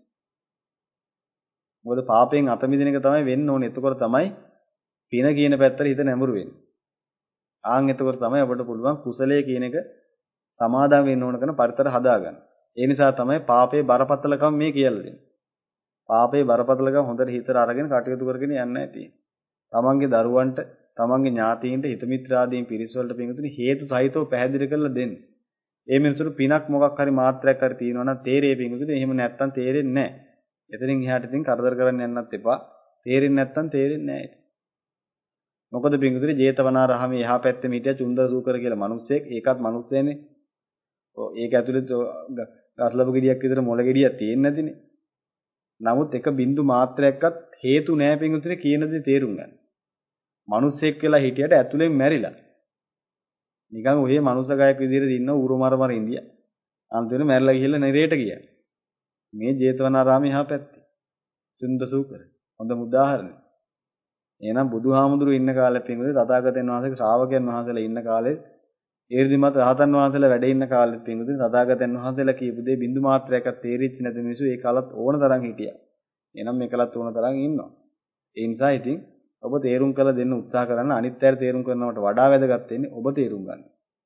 මොකද පාපයෙන් අත මිදෙන එක තමයි වෙන්න ඕනේ. එතකොට තමයි පින කියන පැත්තට හිත නැඹුරු වෙන්නේ. ආන් එතකොට තමයි අපිට පුළුවන් කුසලයේ කියන එක සමාදම් වෙන්න ඕන කරන පරිතර හදාගන්න. ඒ නිසා තමයි පාපේ බරපතලකම මේ කියලා දෙන්නේ. පාපේ බරපතලකම හොඳට හිතට අරගෙන කටයුතු කරගෙන යන්න ඇති. තමන්ගේ දරුවන්ට, තමන්ගේ ඥාතීන්ට, හිත මිත්‍රාදීන් පිරිස වලට පින්තුනි හේතු සහිතව පැහැදිලි කරලා දෙන්න. ඒ මිනිසුන්ට පිනක් මොකක් හරි මාත්‍රයක් හරි තියෙනවා නම් තේරෙයි පින්තුනි. එහෙම නැත්තම් තේරෙන්නේ නැහැ. එතනින් එහාට ඉතින් කරදර කරන්න යන්නත් එපා. තේරෙන්නේ නැත්තම් තේරෙන්නේ නැහැ. මොකද පින්තුනි ජේතවනාරාමයේ එහා පැත්තේ හිටිය චුන්දර සූකර කියලා මිනිස්සෙක් ඒකත් මිනිස්සෙන්නේ. ඔව් ඒක ඇතුලේ ගස්ලබු ගෙඩියක් විතර මොළ ගෙඩියක් තියෙන්නේ නැතිනේ. නමුත් එක බින්දු මාත්‍රයක්වත් හේතු නැහැ පින්තුනි කියන දේ තේරුම් ගන්න. මිනිස්සෙක් කියලා හිටියට ඇතුලෙන් මැරිලා. නිකන් ඔහේ මනුස්ස ගයක් විදිහට ඉන්න ඌරුමරමර ඉන්දියා. අන්තිමට මැරිලා ගිහිල්ලා නිරේට ගියා. මේ ජේතවනාරාමයේ එහා පැත්තේ. චුන්දර සූකර. හොඳම උදාහරණය. එහෙනම් බුදුහාමුදුරුවෝ ඉන්න කාලේ පින්වතුනි තථාගතයන් වහන්සේගේ ශ්‍රාවකයන් වහන්සේලා ඉන්න කාලේ ඊර්දිමත් රහතන් වහන්සේලා වැඩ ඉන්න කාලෙත් පින්වතුනි තථාගතයන් වහන්සේලා කියපු දේ බින්දු මාත්‍රයක්වත් තේරිච්ච නැති මිනිස්සු ඒ කාලත් ඕන තරම් හිටියා. එහෙනම් මේකලත් ඕන තරම් ඉන්නවා. ඒ නිසා ඉතින් ඔබ තේරුම් කරලා දෙන්න උත්සාහ කරන්න අනිත් අය තේරුම් කරනවට වඩා වැදගත් වෙන්නේ ඔබ තේරුම් ගන්න.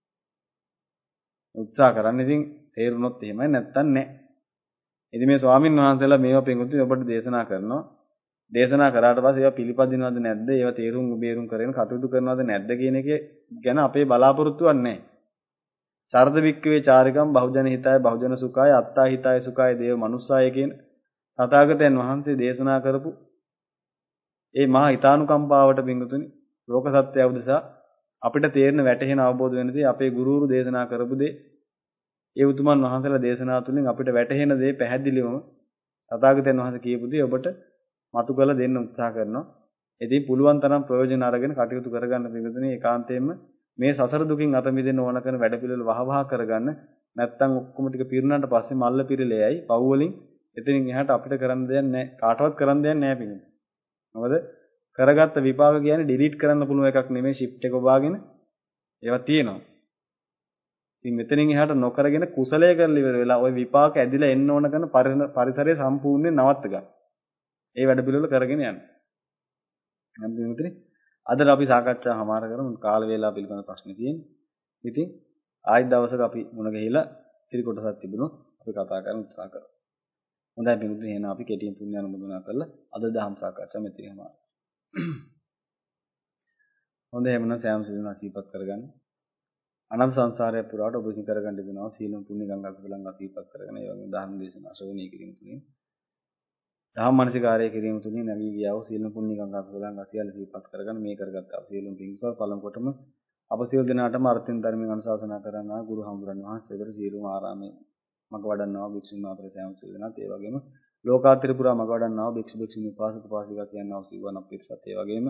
උත්සාහ කරන්න ඉතින් තේරුනොත් එහෙමයි නැත්තම් නැහැ. ඉතින් මේ ස්වාමින් වහන්සේලා මේවා පින්වතුනි ඔබට දේශනා කරනවා. දේශනා කරාට පස්සේ ඒවා පිළිපදිනවද නැද්ද? ඒවා තේරුම් බේරුම් කරගෙන කටයුතු කරනවද නැද්ද කියන එක ගැන අපේ බලාපොරොත්තුවක් නැහැ. චර්ද වික්කවේ චාරිකම් බහුජන හිතාය බහුජන සුඛාය අත්තා හිතාය සුඛාය දේව මනුස්සාය කියන තථාගතයන් වහන්සේ දේශනා කරපු ඒ මහා හිතානුකම්පාවට පින්වතුනි ලෝක සත්‍යය උදෙසා අපිට තේරෙන වැටහෙන අවබෝධ වෙන දේ අපේ ගුරුවරු දේශනා කරපු දේ ඒ උතුමන් වහන්සේලා දේශනා තුළින් අපිට වැටහෙන දේ පැහැදිලිවම තථාගතයන් වහන්සේ කියපු දේ ඔබට මතු කරලා දෙන්න උත්සාහ කරනවා. ඉතින් පුළුවන් තරම් ප්‍රයෝජන අරගෙන කටයුතු කරගන්න පිළිතුරේ ඒකාන්තයෙන්ම මේ සසර දුකින් අත මිදෙන්න ඕන කරන වැඩ පිළිවෙල වහවහ කරගන්න. නැත්තම් ඔක්කොම ටික පිරුණාට පස්සේ මල්ල පිරෙලෙයයි පව් වලින් එතනින් එහාට අපිට කරන්න දෙයක් නැහැ. කාටවත් කරන්න දෙයක් නැහැ පිළිතුර. මොකද කරගත්ත විපාක කියන්නේ ඩිලීට් කරන්න පුළුවන් එකක් නෙමෙයි ෂිෆ්ට් එක ඔබාගෙන ඒවා තියෙනවා. ඉතින් මෙතනින් එහාට නොකරගෙන කුසලයේ කරලා ඉවර වෙලා ওই විපාක ඇදිලා එන්න ඕන කරන පරිසරය සම්පූර්ණයෙන් නවත්ත ගන්න. ඒ වැඩ පිළිවෙල කරගෙන යන්න. නම් දෙමුත්‍රි අද අපි සාකච්ඡා හමාර කරමු කාල වේලාව පිළිබඳ ප්‍රශ්න තියෙනවා. ඉතින් ආයෙත් දවසක අපි මුණ ගැහිලා ඉතිරි කොටසක් තිබුණොත් අපි කතා කරන්න උත්සාහ කරමු. හොඳයි පිටුතුනි එහෙනම් අපි කෙටියෙන් පුණ්‍ය අනුමෝදනා කරලා අද දහම් සාකච්ඡා මෙතන හමාර. හොඳයි එහෙනම් සෑම සිදුනා සීපත් කරගන්න. අනන්ත සංසාරය පුරාට ඔබ සිහි කරගන්න දෙනවා සීලම් පුණ්‍ය ගංගා කුසලං අසීපත් කරගෙන ඒ වගේම ධර්ම දේශනා ශ්‍රවණය කිරීම තුළින් ධම්ම මානසිකාරය කිරීම තුළින් නැගී ගියා වූ සීලම් පුණ්‍ය ගංගා කුසලං අසියල සීපත් කරගෙන මේ කරගත්තා වූ සීලම් පිංසල් පළමු කොටම අප සියලු දෙනාටම අර්ථින් ධර්මයෙන් අනුශාසනා කරන්නා ගුරු හඳුරන් වහන්සේට සීලම ආරාමයේ මග වඩන්නා භික්ෂුන් මාතර සෑම සිල් දෙනාත් ඒ වගේම ලෝකාත්‍ර පුරා මග වඩන්නා භික්ෂු භික්ෂුණී උපාසක උපාසිකා කියනවා සිවණ පිරිසත් ඒ වගේම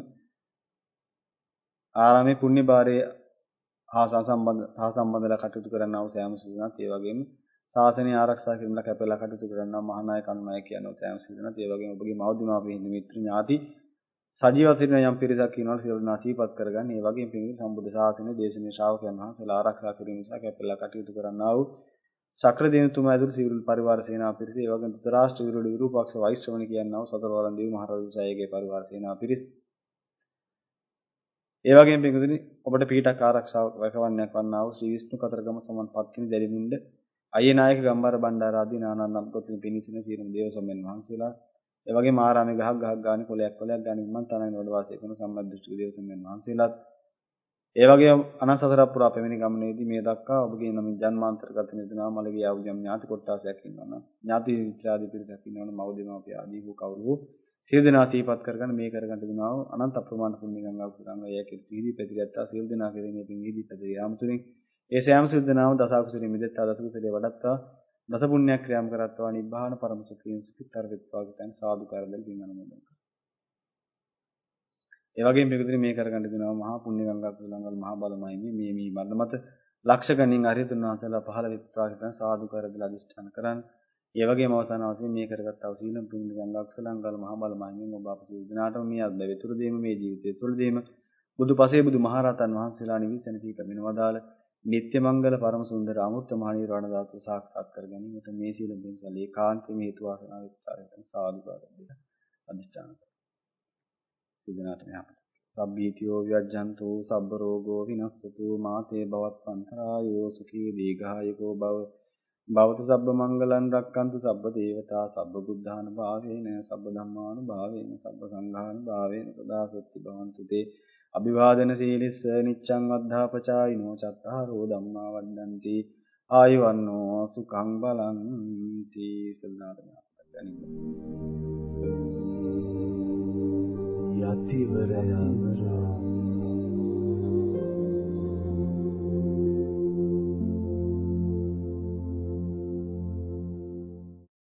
ආරාමයේ පුණ්‍ය භාරයේ සහසම්බන්ධලා කටයුතු කරන්නා වූ සෑම සිල් දෙනාත් ඒ වගේම ශාසනය ආරක්ෂා කිරීමලා කැපලා කටයුතු කරන්නා මහානායක අනුනායක කියනවා සෑම සිල් දෙනාත් ඒ වගේම ඔබගේ මව්දිමාපිය හිඳ මිත්‍ර ඥාති සජීව සිටින යම් පිරිසක් ඉන්නවා සියලු නාසීපත් කරගන්න. ඒ වගේම පින්විත සම්බුද්ධ ශාසනයේ දේශනීය ශ්‍රාවකයන් වහන්සේලා ආරක්ෂා කිරීම නිසා කැපලා කටයුතු කරන්නා වූ ශක්‍ර දේවතුමා ඇතුළු සිවිල් පරිවාර සේනා පිරිස, ඒ වගේම ධෘතරාෂ්ට්‍ර විරුද්ධ විරූපාක්ෂ වෛශ්‍රවණ කියනවා වූ සතරවරන් දේව මහරජුසායගේ පරිවාර සේනා පිරිස. ඒ වගේම පින්විතනි ඔබට පීඨක් ආරක්ෂාවක් වකවන්නක් වන්නා වූ ශ්‍රී විෂ්ණු කතරගම සමන් පත්තිනි දැලිමින්ද අයියේ නායක ගම්බර බණ්ඩාර ආදී නානන්නම් කොටින් පිනිසින සියලුම දේව සම්මෙන් වහන්සේලා ඒ වගේම ආරාමයේ ගහක් ගානේ කොලයක් ගානේ මන් තනගෙන වැඩ වාසය කරන සම්මද්දෘෂ්ටි දේව සම්මෙන් වහන්සේලාත් ඒ වගේම අනන්ත සතර පුරා පැමිණි ගමනේදී මේ දක්වා ඔබගේ නමින් ජන්මාන්තරගත නිදනා මලගේ ආ වූ යම් ඥාති කොට්ටාසයක් ඉන්නවනම් ඥාති විත්‍රාදී පිරිසක් ඉන්නවනම් මව් දෙමාපිය ආදී වූ කවුරු සියලු දෙනා සිහිපත් කරගෙන මේ කරගන්න දෙනවා අනන්ත අප්‍රමාණ පුණ්‍ය ගංගා කුසලංග යකේ පිහිදී පැතිරත්තා සියලු දෙනා කෙරෙහි පින් හිදී පැතිර යාම තුලින් ඒ සෑම සියලු දෙනාම දස කුසලෙ මිදෙත්තා දස කුසලෙ වඩත්තා දස පුණ්‍ය ක්‍රියාම් කරත්වා නිබ්බාන පරම සුඛයෙන් සුඛිතර වෙත්වා කියන සාදු කාරදල් පින් අනුමෝදන් කරා. ඒ වගේම මේකදී මේ කරගන්න දෙනවා මහා පුණ්‍ය ගංගා කුසලංගල් මහා බලමයි මේ මරණ මත ලක්ෂ ගණන් අරියතුන් වහන්සේලා පහළ වෙත්වා කියන සාදු කාරදල් අදිෂ්ඨාන කරන්. ඒ වගේම අවසාන වශයෙන් මේ කරගත්තා වූ සීලම් පුණ්‍ය ගංගා කුසලංගල් මහා බලමයි ඔබ අප සියලු දෙනාටම මේ අත්දැක තුරුදීම මේ ජීවිතය තුරුදීම බුදු පසේ බුදු මහරහතන් වහන්සේලා නිවිසන සීකමින වදාළ නිත්‍ය මංගල පරම සුන්දර අමෘත මහ නිර්වාණ ධාතුව සාක්ෂාත් කර ගැනීමට මේ සීල බින්සල ඒකාන්තයෙන් හේතු වාසනා වෙත්වාරෙන් සාදු කරගෙන අදිෂ්ඨාන කරා. සිදනාට යහපත. සබ්බීතියෝ විජ්ජන්තු සබ්බ රෝගෝ විනස්සතු මාතේ භවත්පන්තරායෝ සුඛී දීඝායකෝ භව භවතු සබ්බ මංගලං රක්칸තු සබ්බ දේවතා සබ්බ බුද්ධාන භාවේන සබ්බ ධම්මාන භාවේන සබ්බ සංඝාන භාවේන සදා සත්‍ති භවන්තු තේ අභිවාදන සීලිස්ස නිච්ඡං වද්ධාපචායිනෝ චත්තාරෝ ධම්මා වඩ්ඩಂತಿ ආයුවන්නෝ සුඛං බලං තී සල්නාදන යතිවරයන්